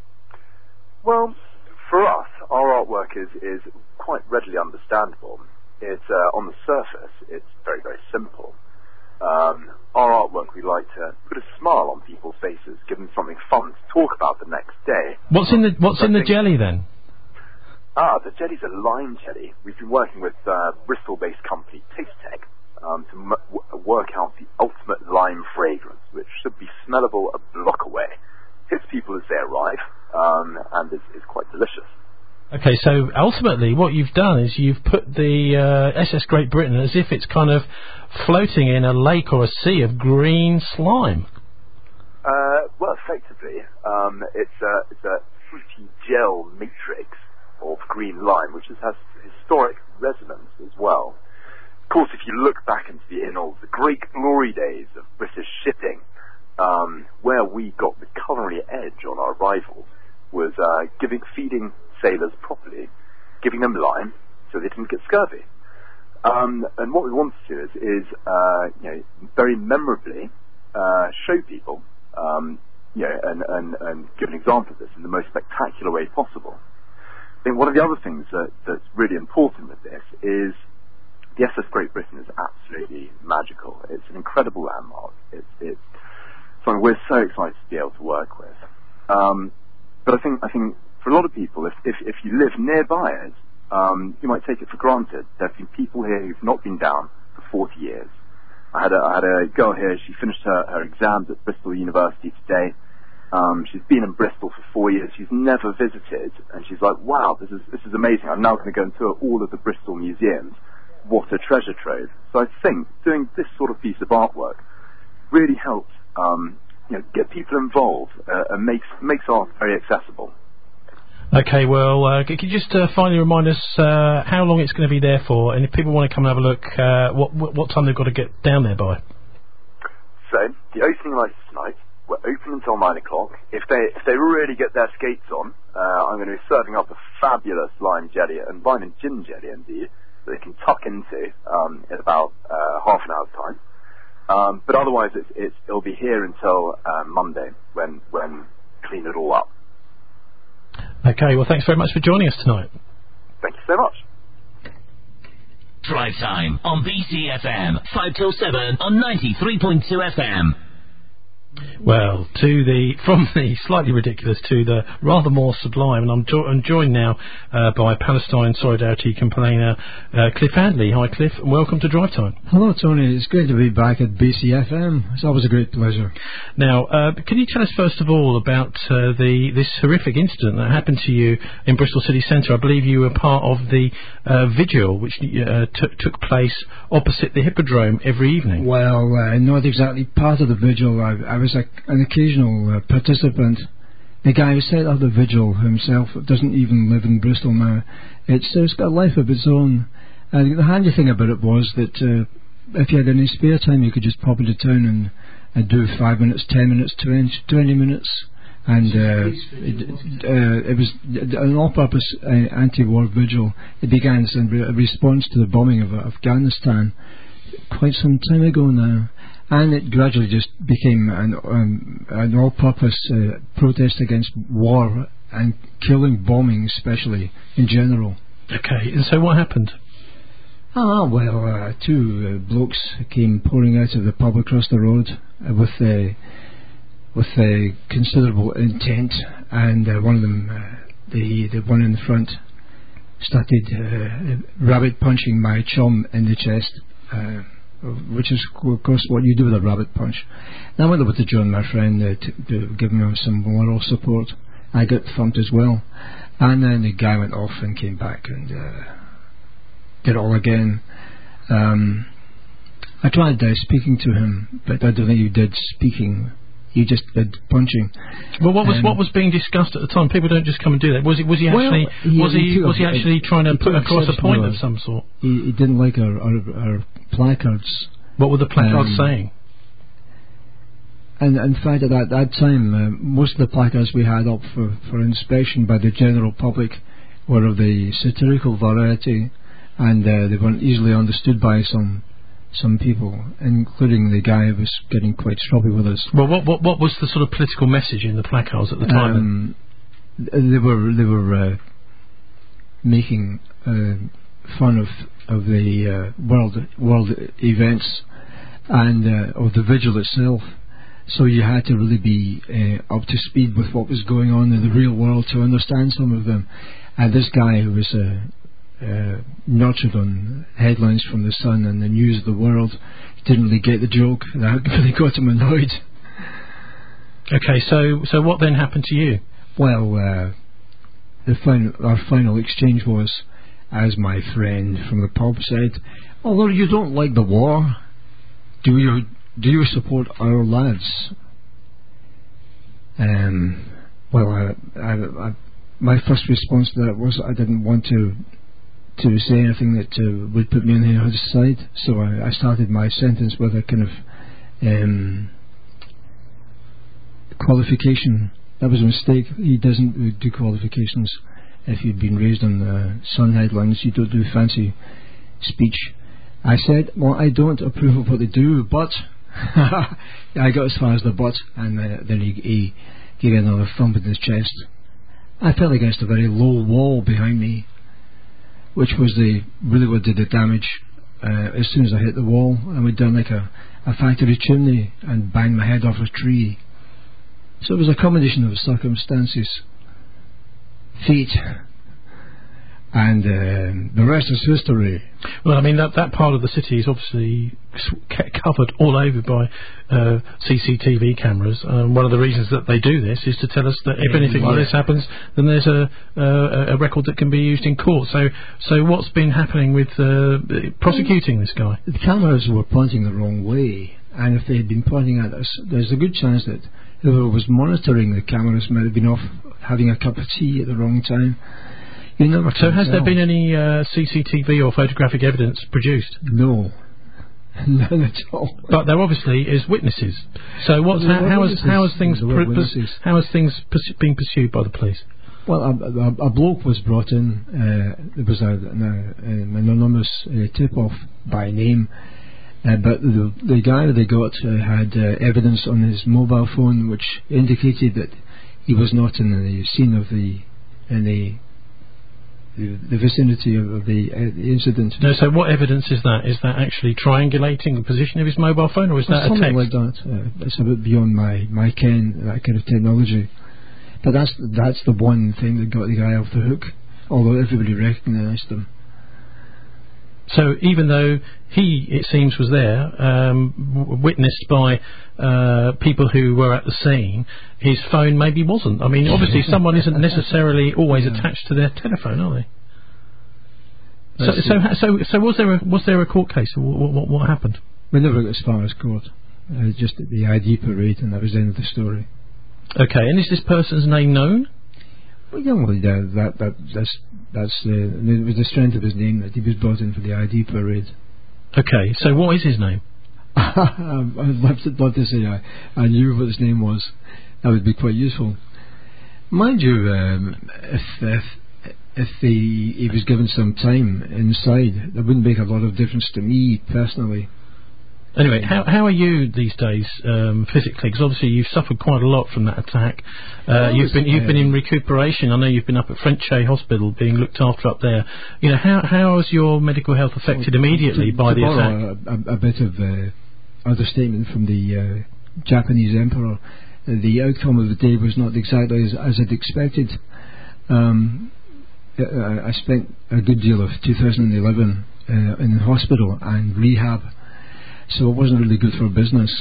Well, for us, our artwork is, is quite readily understandable. It's uh, on the surface, it's very, very simple. Um, our artwork, we like to put a smile on people's faces, give them something fun to talk about the next day. What's in the What's in the jelly then? Ah, the jelly's a lime jelly. We've been working with uh, Bristol-based company Taste Tech um, to m- w- work out the ultimate lime fragrance, which should be smellable a block Okay, so ultimately what you've done is you've put the uh, S S Great Britain as if it's kind of floating in a lake or a sea of green slime. Uh, well, effectively, um, it's a it's a fruity gel matrix of green lime, which has, has historic resonance as well. Of course, if you look back into the annals, the great glory days of British shipping, um, where we got the culinary edge on our rivals, was uh, giving feeding sailors properly, giving them lime so they didn't get scurvy. Um, and what we want to do is, is uh, you know, very memorably uh, show people, um, you know, and, and, and give an example of this in the most spectacular way possible. I think one of the other things that, that's really important with this is the S S Great Britain is absolutely magical. It's an incredible landmark. It's, it's something we're so excited to be able to work with. Um, but I think I think for a lot of people, if if, if you live nearby it, um, you might take it for granted. There have been people here who've not been down for forty years. I had a, I had a girl here. She finished her, her exams at Bristol University today. Um, she's been in Bristol for four years. She's never visited, and she's like, "Wow, this is this is amazing. I'm now going to go and tour all of the Bristol museums. What a treasure trove!" So I think doing this sort of piece of artwork really helps, um, you know, get people involved uh, and makes makes art very accessible. Okay, well, uh, could you just uh, finally remind us uh, how long it's going to be there for, and if people want to come and have a look, uh, what, what what time they've got to get down there by? So the opening night is tonight. We're open until nine o'clock. If they if they really get their skates on, uh, I'm going to be serving up a fabulous lime jelly and lime and gin jelly indeed that they can tuck into um, in about uh, half an hour's time. Um, but otherwise, it's, it's it'll be here until uh, Monday when when clean it all up. Okay, well, thanks very much for joining us tonight. Thank you so much. Drive Time on B C F M, five till seven on ninety-three point two F M. Well, to the from the slightly ridiculous to the rather more sublime, and I'm, jo- I'm joined now uh, by Palestine Solidarity campaigner uh, Cliff Hadley. Hi, Cliff, and welcome to Drive Time. Hello, Tony. It's great to be back at B C F M. It's always a great pleasure. Now, uh, can you tell us first of all about uh, the this horrific incident that happened to you in Bristol City Centre? I believe you were part of the uh, vigil which uh, t- took place opposite the Hippodrome every evening. Well, uh, not exactly part of the vigil. I, I was a, an occasional uh, participant. The guy who set up the vigil himself doesn't even live in Bristol now. It's, it's got a life of its own. And the handy thing about it was that uh, if you had any spare time, you could just pop into town and, and do five minutes, ten minutes, twenty minutes. And uh, it, uh, it was an all-purpose uh, anti-war vigil. It began as a re- response to the bombing of Afghanistan quite some time ago now. And it gradually just became an, um, an all-purpose uh, protest against war and killing, bombing especially, in general. Okay, and so what happened? Ah, well, uh, two uh, blokes came pouring out of the pub across the road uh, with uh, with uh, considerable intent, and uh, one of them, uh, the the one in the front, started uh, rabbit punching my chum in the chest. Uh, which is, of course, what you do with a rabbit punch. And I went over to join my friend uh, to, to give him some moral support. I got thumped as well. And then the guy went off and came back and uh, did it all again. Um, I tried uh, speaking to him, but I don't think you did speaking. You just did punching. Well, what was um, what was being discussed at the time? People don't just come and do that. Was he was he actually well, he, was he, he was he actually a, trying to he put across a point of some sort? He, he didn't like our, our, our placards. What were the placards um, saying? And in fact, at that, that time, uh, most of the placards we had up for, for inspection by the general public were of the satirical variety, and uh, they weren't easily understood by some some people, including the guy who was getting quite stroppy with us. Well, what what what was the sort of political message in the placards at the time? Um, they were they were uh, making uh, fun of of the uh, world world events and uh, of the vigil itself. So you had to really be uh, up to speed with what was going on in the real world to understand some of them. And this guy who was uh, uh, nurtured on headlines from the Sun and the news of the world didn't really get the joke. That really got him annoyed. Okay, so so what then happened to you? Well, uh, the final, our final exchange was, as my friend from the pub said, although you don't like the war, do you do you support our lads? Um, well, I, I, I, my first response to that was I didn't want to to say anything that uh, would put me on his side, so I, I started my sentence with a kind of um, qualification. That was a mistake. He doesn't do qualifications. If you'd been raised on the Sun headlines, you don't do fancy speech. I said, well, I don't approve of what they do, but I got as far as the but, and uh, then he, he gave me another thump in his chest. I fell against a very low wall behind me, which was the really what did the damage. Uh, as soon as I hit the wall, I went down like a, a factory chimney and banged my head off a tree. So it was a combination of circumstances, fate, and uh, the rest is history. Well, I mean, that that part of the city is obviously covered all over by uh, C C T V cameras. Um, one of the reasons that they do this is to tell us that if anything like this happens, then there's a, a a record that can be used in court. So, so what's been happening with uh, prosecuting this guy? The cameras were pointing the wrong way, and if they had been pointing at us, there's a good chance that whoever was monitoring the cameras might have been off having a cup of tea at the wrong time. You never so has tell. there been any uh, C C T V or photographic evidence produced? No. None at all. But there obviously is witnesses. So what's well, how, how, is, how has things pr- pr- how has things pers- been pursued by the police? Well, a, a, a bloke was brought in. Uh, there was a, an, an anonymous uh, tip-off by name, uh, but the, the guy that they got uh, had uh, evidence on his mobile phone which indicated that he was not in the scene of the in the the, the vicinity of, of the, uh, the incident. No, so what evidence is that? Is that actually triangulating the position of his mobile phone, or is well, that a something text? like that? Uh, that's a bit beyond my my ken, that kind of technology. But that's that's the one thing that got the guy off the hook, although everybody recognised him. So even though he, it seems, was there, um, w- witnessed by uh, people who were at the scene, his phone maybe wasn't. I mean, obviously someone isn't necessarily always yeah. attached to their telephone, are they? So, so, so, so was there a, was there a court case? What, what, what happened? We never got as far as court. Uh, just at the I D parade, and that was the end of the story. Okay, and is this person's name known? Well, yeah, well, yeah, that that that's that's uh, it was the strength of his name that he was brought in for the I D parade. Okay, so what is his name? I'd love to, love to say I, I knew what his name was. That would be quite useful. Mind you, um, if if if he he was given some time inside, that wouldn't make a lot of difference to me personally. Anyway, how how are you these days um, physically? Because obviously you've suffered quite a lot from that attack. Uh, oh, you've been you've yeah. been in recuperation. I know you've been up at Frenchay Hospital being looked after up there. You know, how how has your medical health affected well, immediately to, by to the borrow attack? A, a, a bit of uh, understatement from the uh, Japanese emperor. Uh, the outcome of the day was not exactly as, as I'd expected. Um, I, I spent a good deal of two thousand eleven uh, in hospital and rehab. So it wasn't really good for business.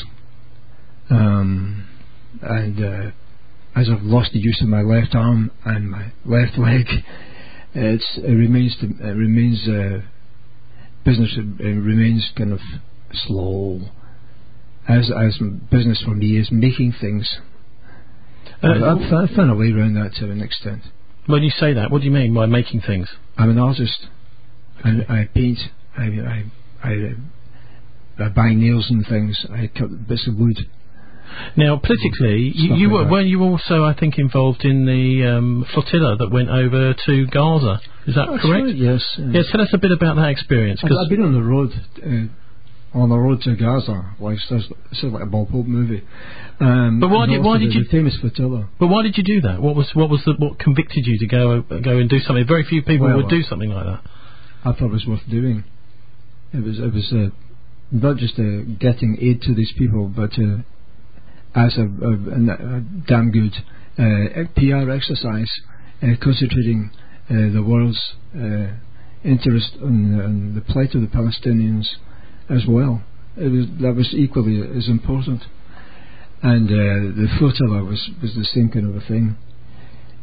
Um, and uh, as I've lost the use of my left arm and my left leg, it's, it remains to, it remains uh, business. It remains kind of slow. As as business for me is making things. Uh, I've, I've found a way around that to an extent. When you say that, what do you mean by making things? I'm an artist. Okay. I, I paint. I I. I I buy nails and things. I cut bits of wood. Now, politically, you, you like were that. weren't you also, I think, involved in the um, flotilla that went over to Gaza? Is that That's correct? right, yes. yes. Yeah, tell us a bit about that experience. I've, Cause I've been on the road, uh, on the road to Gaza. Like it's sort of like a Bob Hope movie. Um, but why did why did the, you the famous flotilla? But why did you do that? What was what was the, what convicted you to go go and do something? Very few people well, would do something like that. I thought it was worth doing. It was it was. Uh, Not just uh, getting aid to these people, but uh, as a, a, a, a damn good uh, P R exercise, uh, concentrating uh, the world's uh, interest on, on the plight of the Palestinians as well. It was that was equally as important, and uh, the flotilla was was the same kind of a thing.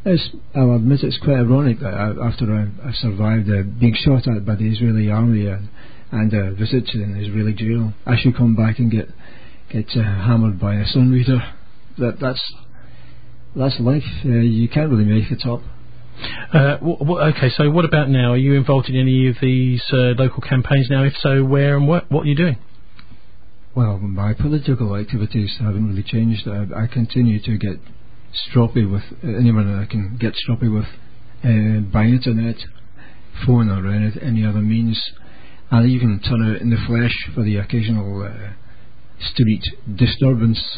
It's, I'll admit it's quite ironic that I, after I, I survived uh, being shot at by the Israeli army and, and a visit to an Israeli jail, I should come back and get get uh, hammered by a sun reader. That that's that's life. Uh, you can't really make it up. Uh, w- w- okay, so what about now? Are you involved in any of these uh, local campaigns now? If so, where and what? What are you doing? Well, my political activities haven't really changed. I, I continue to get stroppy with anyone I can get stroppy with uh, by internet, phone, or any, any other means. I'll even turn out in the flesh for the occasional uh, street disturbance.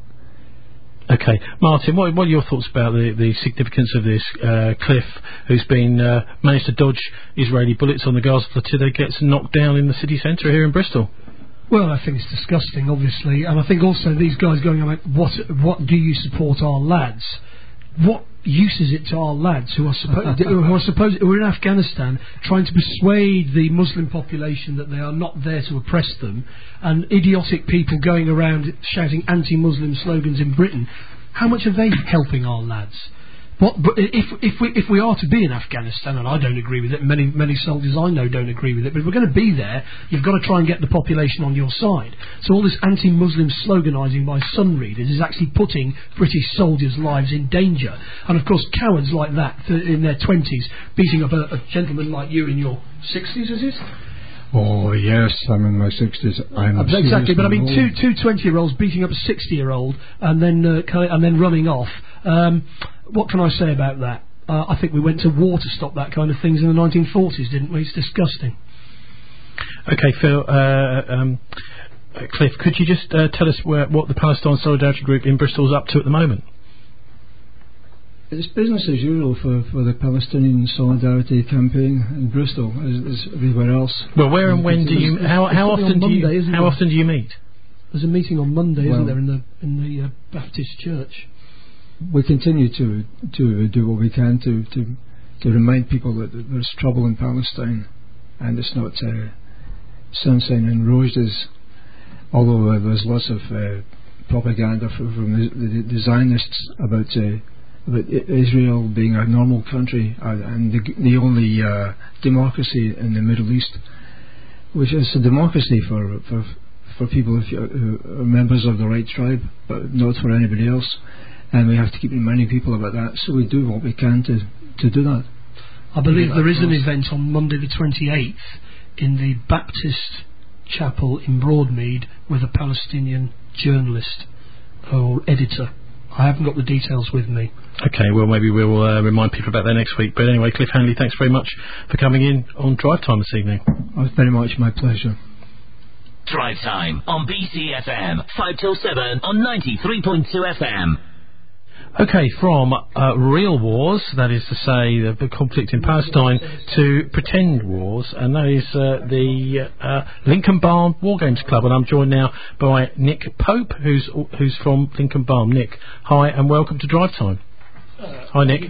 Okay, Martin, what, what are your thoughts about the, the significance of this? Uh, Cliff, who's been uh, managed to dodge Israeli bullets on the Gaza flotilla, gets knocked down in the city centre here in Bristol. Well, I think it's disgusting, obviously, and I think also these guys going on like, what what do you support our lads? What use is it to our lads who are supposed who are supposed who are in Afghanistan trying to persuade the Muslim population that they are not there to oppress them, and idiotic people going around shouting anti-Muslim slogans in Britain? How much are they helping our lads? What, but if if we if we are to be in Afghanistan, and I don't agree with it, many many soldiers I know don't agree with it, but if we're going to be there, you've got to try and get the population on your side. So all this anti-Muslim sloganising by sun readers is actually putting British soldiers' lives in danger. And of course, cowards like that th- in their twenties beating up a, a gentleman like you in your sixties, is it? Oh yes, I'm in my sixties. I'm exactly, but I mean, two two twenty-year-olds beating up a sixty-year-old and then uh, and then running off. Um, what can I say about that? Uh, I think we went to war to stop that kind of things in the nineteen forties, didn't we? It's disgusting. Okay, Phil, uh, um, uh, Cliff, could you just uh, tell us where, what the Palestine Solidarity Group in Bristol is up to at the moment? It's business as usual for, for the Palestinian Solidarity campaign in Bristol, as, as everywhere else. Well, where and when do you? How, how often do you? How often do you meet? There's a meeting on Monday, well, isn't there, in the in the uh, Baptist Church? We continue to to do what we can to to, to remind people that there's trouble in Palestine, and it's not uh, sunshine and roses. Although uh, there's lots of uh, propaganda from, from the, the, the Zionists about. Uh, But Israel being a normal country uh, and the, the only uh, democracy in the Middle East, which is a democracy for for, for people if you, who are members of the right tribe, but not for anybody else. And we have to keep reminding people about that. So we do what we can to to do that. I believe there is an event on Monday the twenty-eighth in the Baptist Chapel in Broadmead with a Palestinian journalist or editor. I haven't got the details with me. Okay, well, maybe we'll uh, remind people about that next week. But anyway, Cliff Hanley, thanks very much for coming in on Drive Time this evening. Oh, it's very much my pleasure. Drive Time on B C F M, five till seven on ninety-three point two F M. Okay, from uh, real wars, that is to say the, the conflict in Palestine, to pretend wars, and that is uh, the uh, Lincoln Barn War Games Club, and I'm joined now by Nick Pope, who's who's from Lincoln Barn. Nick, hi, and welcome to Drive Time. Uh, hi, Nick.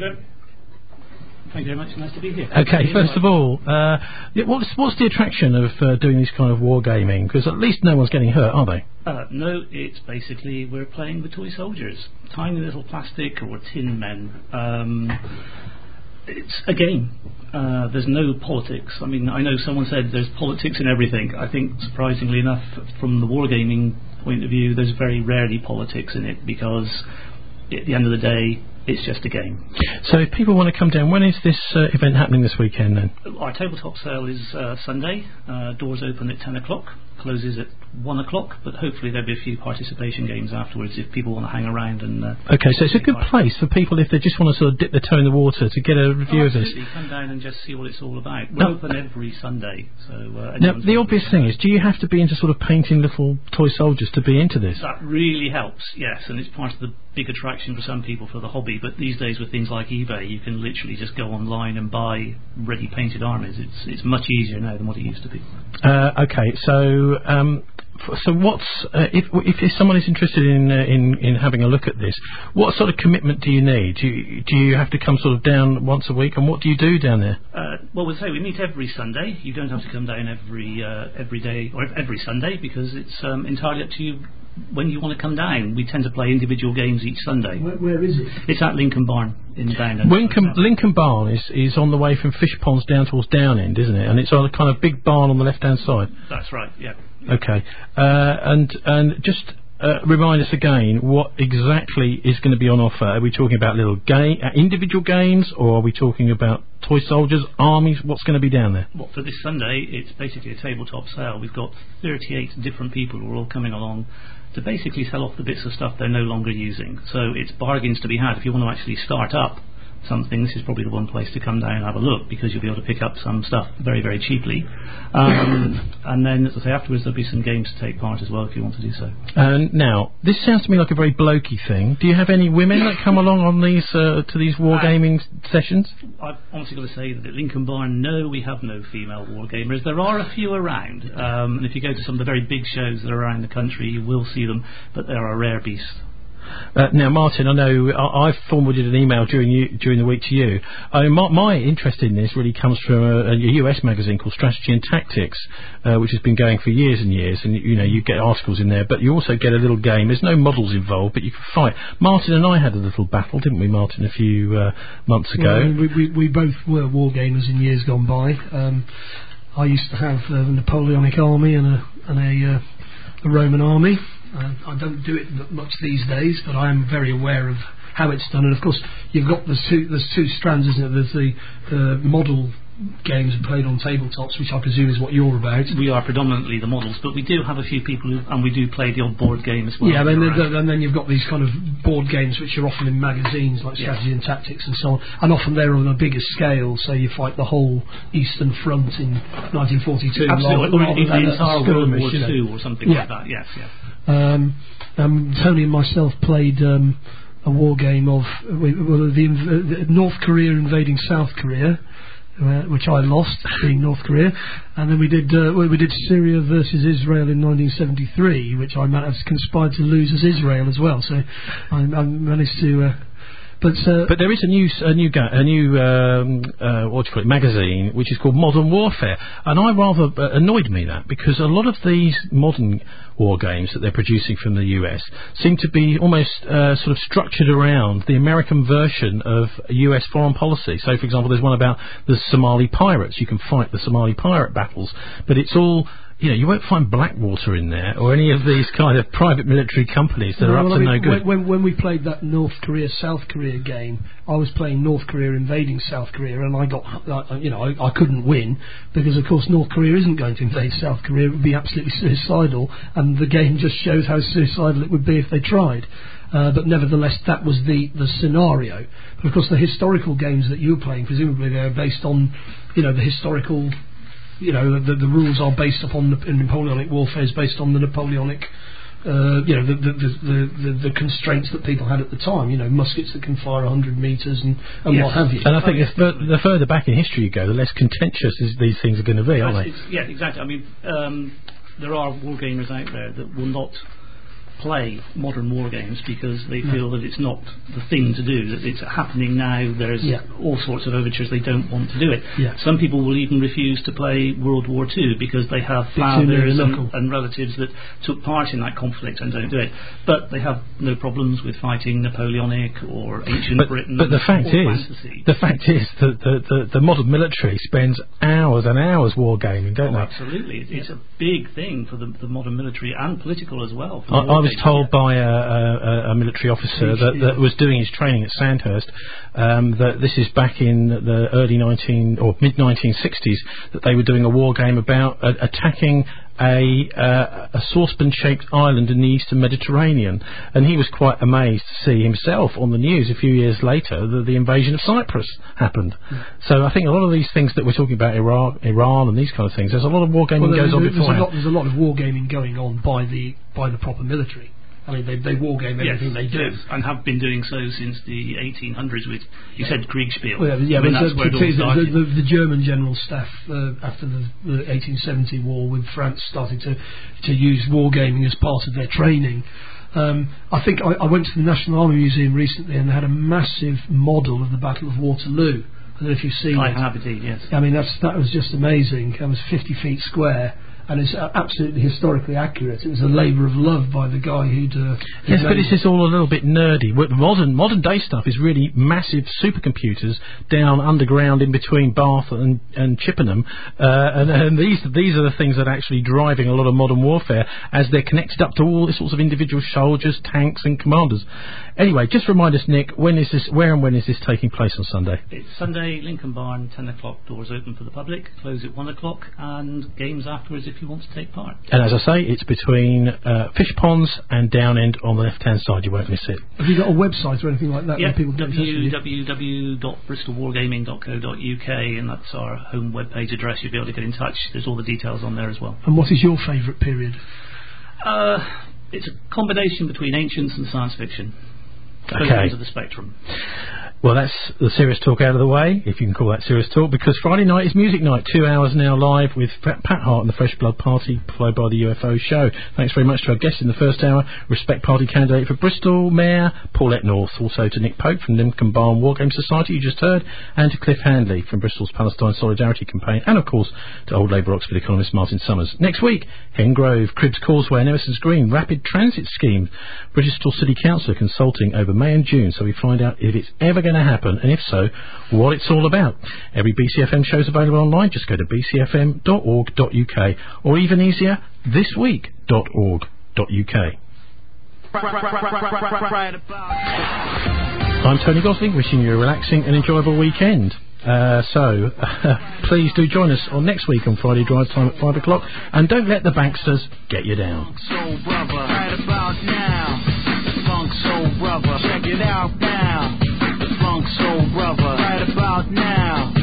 Thank you very much. Nice to be here. Okay, first of all, uh, yeah, what's what's the attraction of uh, doing this kind of wargaming? Because at least no one's getting hurt, are they? Uh, no, it's basically we're playing with toy soldiers, tiny little plastic or tin men. Um, it's a game. Uh, there's no politics. I mean, I know someone said there's politics in everything. I think, surprisingly enough, from the wargaming point of view, there's very rarely politics in it because at the end of the day, it's just a game. So if people want to come down, when is this uh, event happening this weekend then? Our tabletop sale is uh, Sunday. Uh, doors open at ten o'clock, closes at one o'clock, but hopefully there'll be a few participation games afterwards if people want to hang around. and. Uh, okay, so it's a good place for people if they just want to sort of dip their toe in the water to get a review oh, of this. Come down and just see what it's all about. We're no. open every Sunday. So uh, now, the obvious thing is, do you have to be into sort of painting little toy soldiers to be into this? That really helps, yes, and it's part of the big attraction for some people for the hobby, but these days with things like eBay you can literally just go online and buy ready painted armies. It's it's much easier now than what it used to be. Uh, okay, so um, f- so what's uh, if, if if someone is interested in uh, in in having a look at this, what sort of commitment do you need? Do you, do you have to come sort of down once a week, and what do you do down there? Uh, well, we'll say we meet every Sunday. You don't have to come down every uh, every day or every Sunday because it's um, entirely up to you when you want to come down. We tend to play individual games each Sunday. Where, where is it? It's at Lincoln Barn in Downend. Lincoln, Lincoln Barn is, is on the way from Fish Ponds down towards Downend, isn't it? And it's on a kind of big barn on the left-hand side. That's right, yeah. Okay. Uh, and and just uh, remind us again, what exactly is going to be on offer? Are we talking about little game, uh, individual games, or are we talking about toy soldiers, armies? What's going to be down there? Well, for this Sunday, it's basically a tabletop sale. We've got thirty-eight different people who are all coming along to basically sell off the bits of stuff they're no longer using. So it's bargains to be had. If you want to actually start up something, this is probably the one place to come down and have a look, because you'll be able to pick up some stuff very, very cheaply. Um, and then, as I say, afterwards there'll be some games to take part as well if you want to do so. And now, this sounds to me like a very blokey thing. Do you have any women that come along on these uh, to these wargaming sessions? I've honestly got to say that at Lincoln Barn, no, we have no female wargamers. There are a few around, um, and if you go to some of the very big shows that are around the country, you will see them, but they're a rare beast. Uh, now, Martin, I know I, I've forwarded an email during you, during the week to you. I mean, my, my interest in this really comes from a, a U S magazine called Strategy and Tactics, uh, which has been going for years and years. And you know, you get articles in there, but you also get a little game. There's no models involved, but you can fight. Martin and I had a little battle, didn't we, Martin, a few uh, months ago? Well, we, we, we both were war gamers in years gone by. Um, I used to have uh, the Napoleonic army and a, and a, uh, a Roman army. Uh, I don't do it much these days, but I am very aware of how it's done. And of course, you've got there's two there's two strands, isn't it? There's the the model games played on tabletops, which I presume is what you're about. We are predominantly the models, but we do have a few people who, and we do play the odd board game as well. Yeah, and then, and then you've got these kind of board games which are often in magazines like Strategy and Tactics and so on, and often they're on a bigger scale, so you fight the whole Eastern Front in nineteen forty-two. Absolutely, rather, or in the entire World War you know. Two or something yeah. like that, yes, yes. Um, um, Tony and myself played um, a war game of uh, well, the, inv- the North Korea invading South Korea, uh, which I lost, being North Korea, and then we did uh, well, we did Syria versus Israel in nineteen seventy-three, which I managed conspired to lose as Israel as well. So I, I managed to. Uh, But, uh, but there is a new a new ga- a new um, uh, what do you call it magazine which is called Modern Warfare, and I rather uh, annoyed me that, because a lot of these modern war games that they're producing from the U S seem to be almost uh, sort of structured around the American version of U S foreign policy. So, for example, there's one about the Somali pirates. You can fight the Somali pirate battles, but it's all. You know, you won't find Blackwater in there, or any of these kind of private military companies that no, are up well, to I mean, no good. When, when we played that North Korea South Korea game, I was playing North Korea invading South Korea, and I got, uh, you know, I, I couldn't win because, of course, North Korea isn't going to invade South Korea. It would be absolutely suicidal, and the game just shows how suicidal it would be if they tried. Uh, but nevertheless, that was the, the scenario. But of course, the historical games that you were playing, presumably they're based on, you know, the historical. You know, the, the rules are based upon the Napoleonic warfare is based on the Napoleonic, uh, you know, the the, the the the constraints that people had at the time. You know, muskets that can fire one hundred metres and, and yes. what have you. And I think the, fur- the further back in history you go, the less contentious is these things are going to be, aren't they? It's, yeah, exactly. I mean, um, there are war gamers out there that will not play modern war games because they no. feel that it's not the thing to do, that it's happening now, there's yeah. all sorts of overtures, they don't want to do it. Yeah. Some people will even refuse to play World War Two because they have fathers and, and relatives that took part in that conflict and don't do it. But they have no problems with fighting Napoleonic or ancient but, Britain. But the fact or is, fantasy. the fact is that the, the, the modern military spends hours and hours wargaming, don't oh, they? Absolutely. It's, it's a big thing for the, the modern military and political as well. I, I was told yeah. by a, a, a military officer that, that was doing his training at Sandhurst um, that this is back in the early nineteen or mid nineteen sixties that they were doing a war game about uh, attacking a, uh, a saucepan-shaped island in the eastern Mediterranean, and he was quite amazed to see himself on the news a few years later that the invasion of Cyprus happened. Mm. So I think a lot of these things that we're talking about, Iraq, Iran and these kind of things, there's a lot of wargaming well, goes on there's beforehand. A lot, there's a lot of wargaming going on by the by the proper military. I mean, they, they wargame everything yes, they do. Yes, and have been doing so since the eighteen hundreds with, you said Kriegspiel. Well, yeah, I mean, that's the, where it all started. The, the, the German general staff, uh, after the, the eighteen seventy war with France, started to, to use wargaming as part of their training. Um, I think I, I went to the National Army Museum recently and they had a massive model of the Battle of Waterloo. I don't know if you've seen I it. have indeed, yes. I mean, that's, that was just amazing. It was fifty feet square. and it's uh, absolutely historically accurate. It was a labour of love by the guy who'd. Uh, yes, but this is all a little bit nerdy. Modern modern day stuff is really massive supercomputers down underground in between Bath and, and Chippenham, uh, and, and these these are the things that are actually driving a lot of modern warfare, as they're connected up to all the sorts of individual soldiers, tanks, and commanders. Anyway, just remind us, Nick, when is this? Where and when is this taking place on Sunday? It's Sunday, Lincoln Barn, ten o'clock. Doors open for the public. Close at one o'clock, and games afterwards if you want to take part. And as I say, it's between uh, Fish Ponds and Downend on the left-hand side. You won't miss it. Have you got a website or anything like that? Yeah, where people w w w dot bristol wargaming dot co dot u k, and that's our home webpage address. You'll be able to get in touch. There's all the details on there as well. And what is your favourite period? Uh, it's a combination between ancients and science fiction. Both Okay. ends of the spectrum. Well, that's the serious talk out of the way, if you can call that serious talk, because Friday night is music night. Two hours now live with Pat Hart and the Fresh Blood Party, followed by the U F O show. Thanks very much to our guests in the first hour, Respect Party candidate for Bristol Mayor Paulette North, also to Nick Pope from Lincoln Barn Wargame Society, you just heard, and to Cliff Handley from Bristol's Palestine Solidarity Campaign, and of course to Old Labour Oxford economist Martin Summers. Next week, Hen Grove, Cribbs Causeway and Emerson's Green Rapid Transit Scheme. Bristol City Council consulting over May and June, so we find out if it's ever going to happen, and if so, what it's all about. Every B C F M show is available online. Just go to b c f m dot org dot u k, or even easier, this week dot org dot u k. I'm Tony Gosling, wishing you a relaxing and enjoyable weekend. Uh, so, uh, please do join us on next week on Friday Drive Time at five o'clock, and don't let the banksters get you down. Soul brother, right about now. Funk soul brother, check it out now. Funk soul brother, right about now.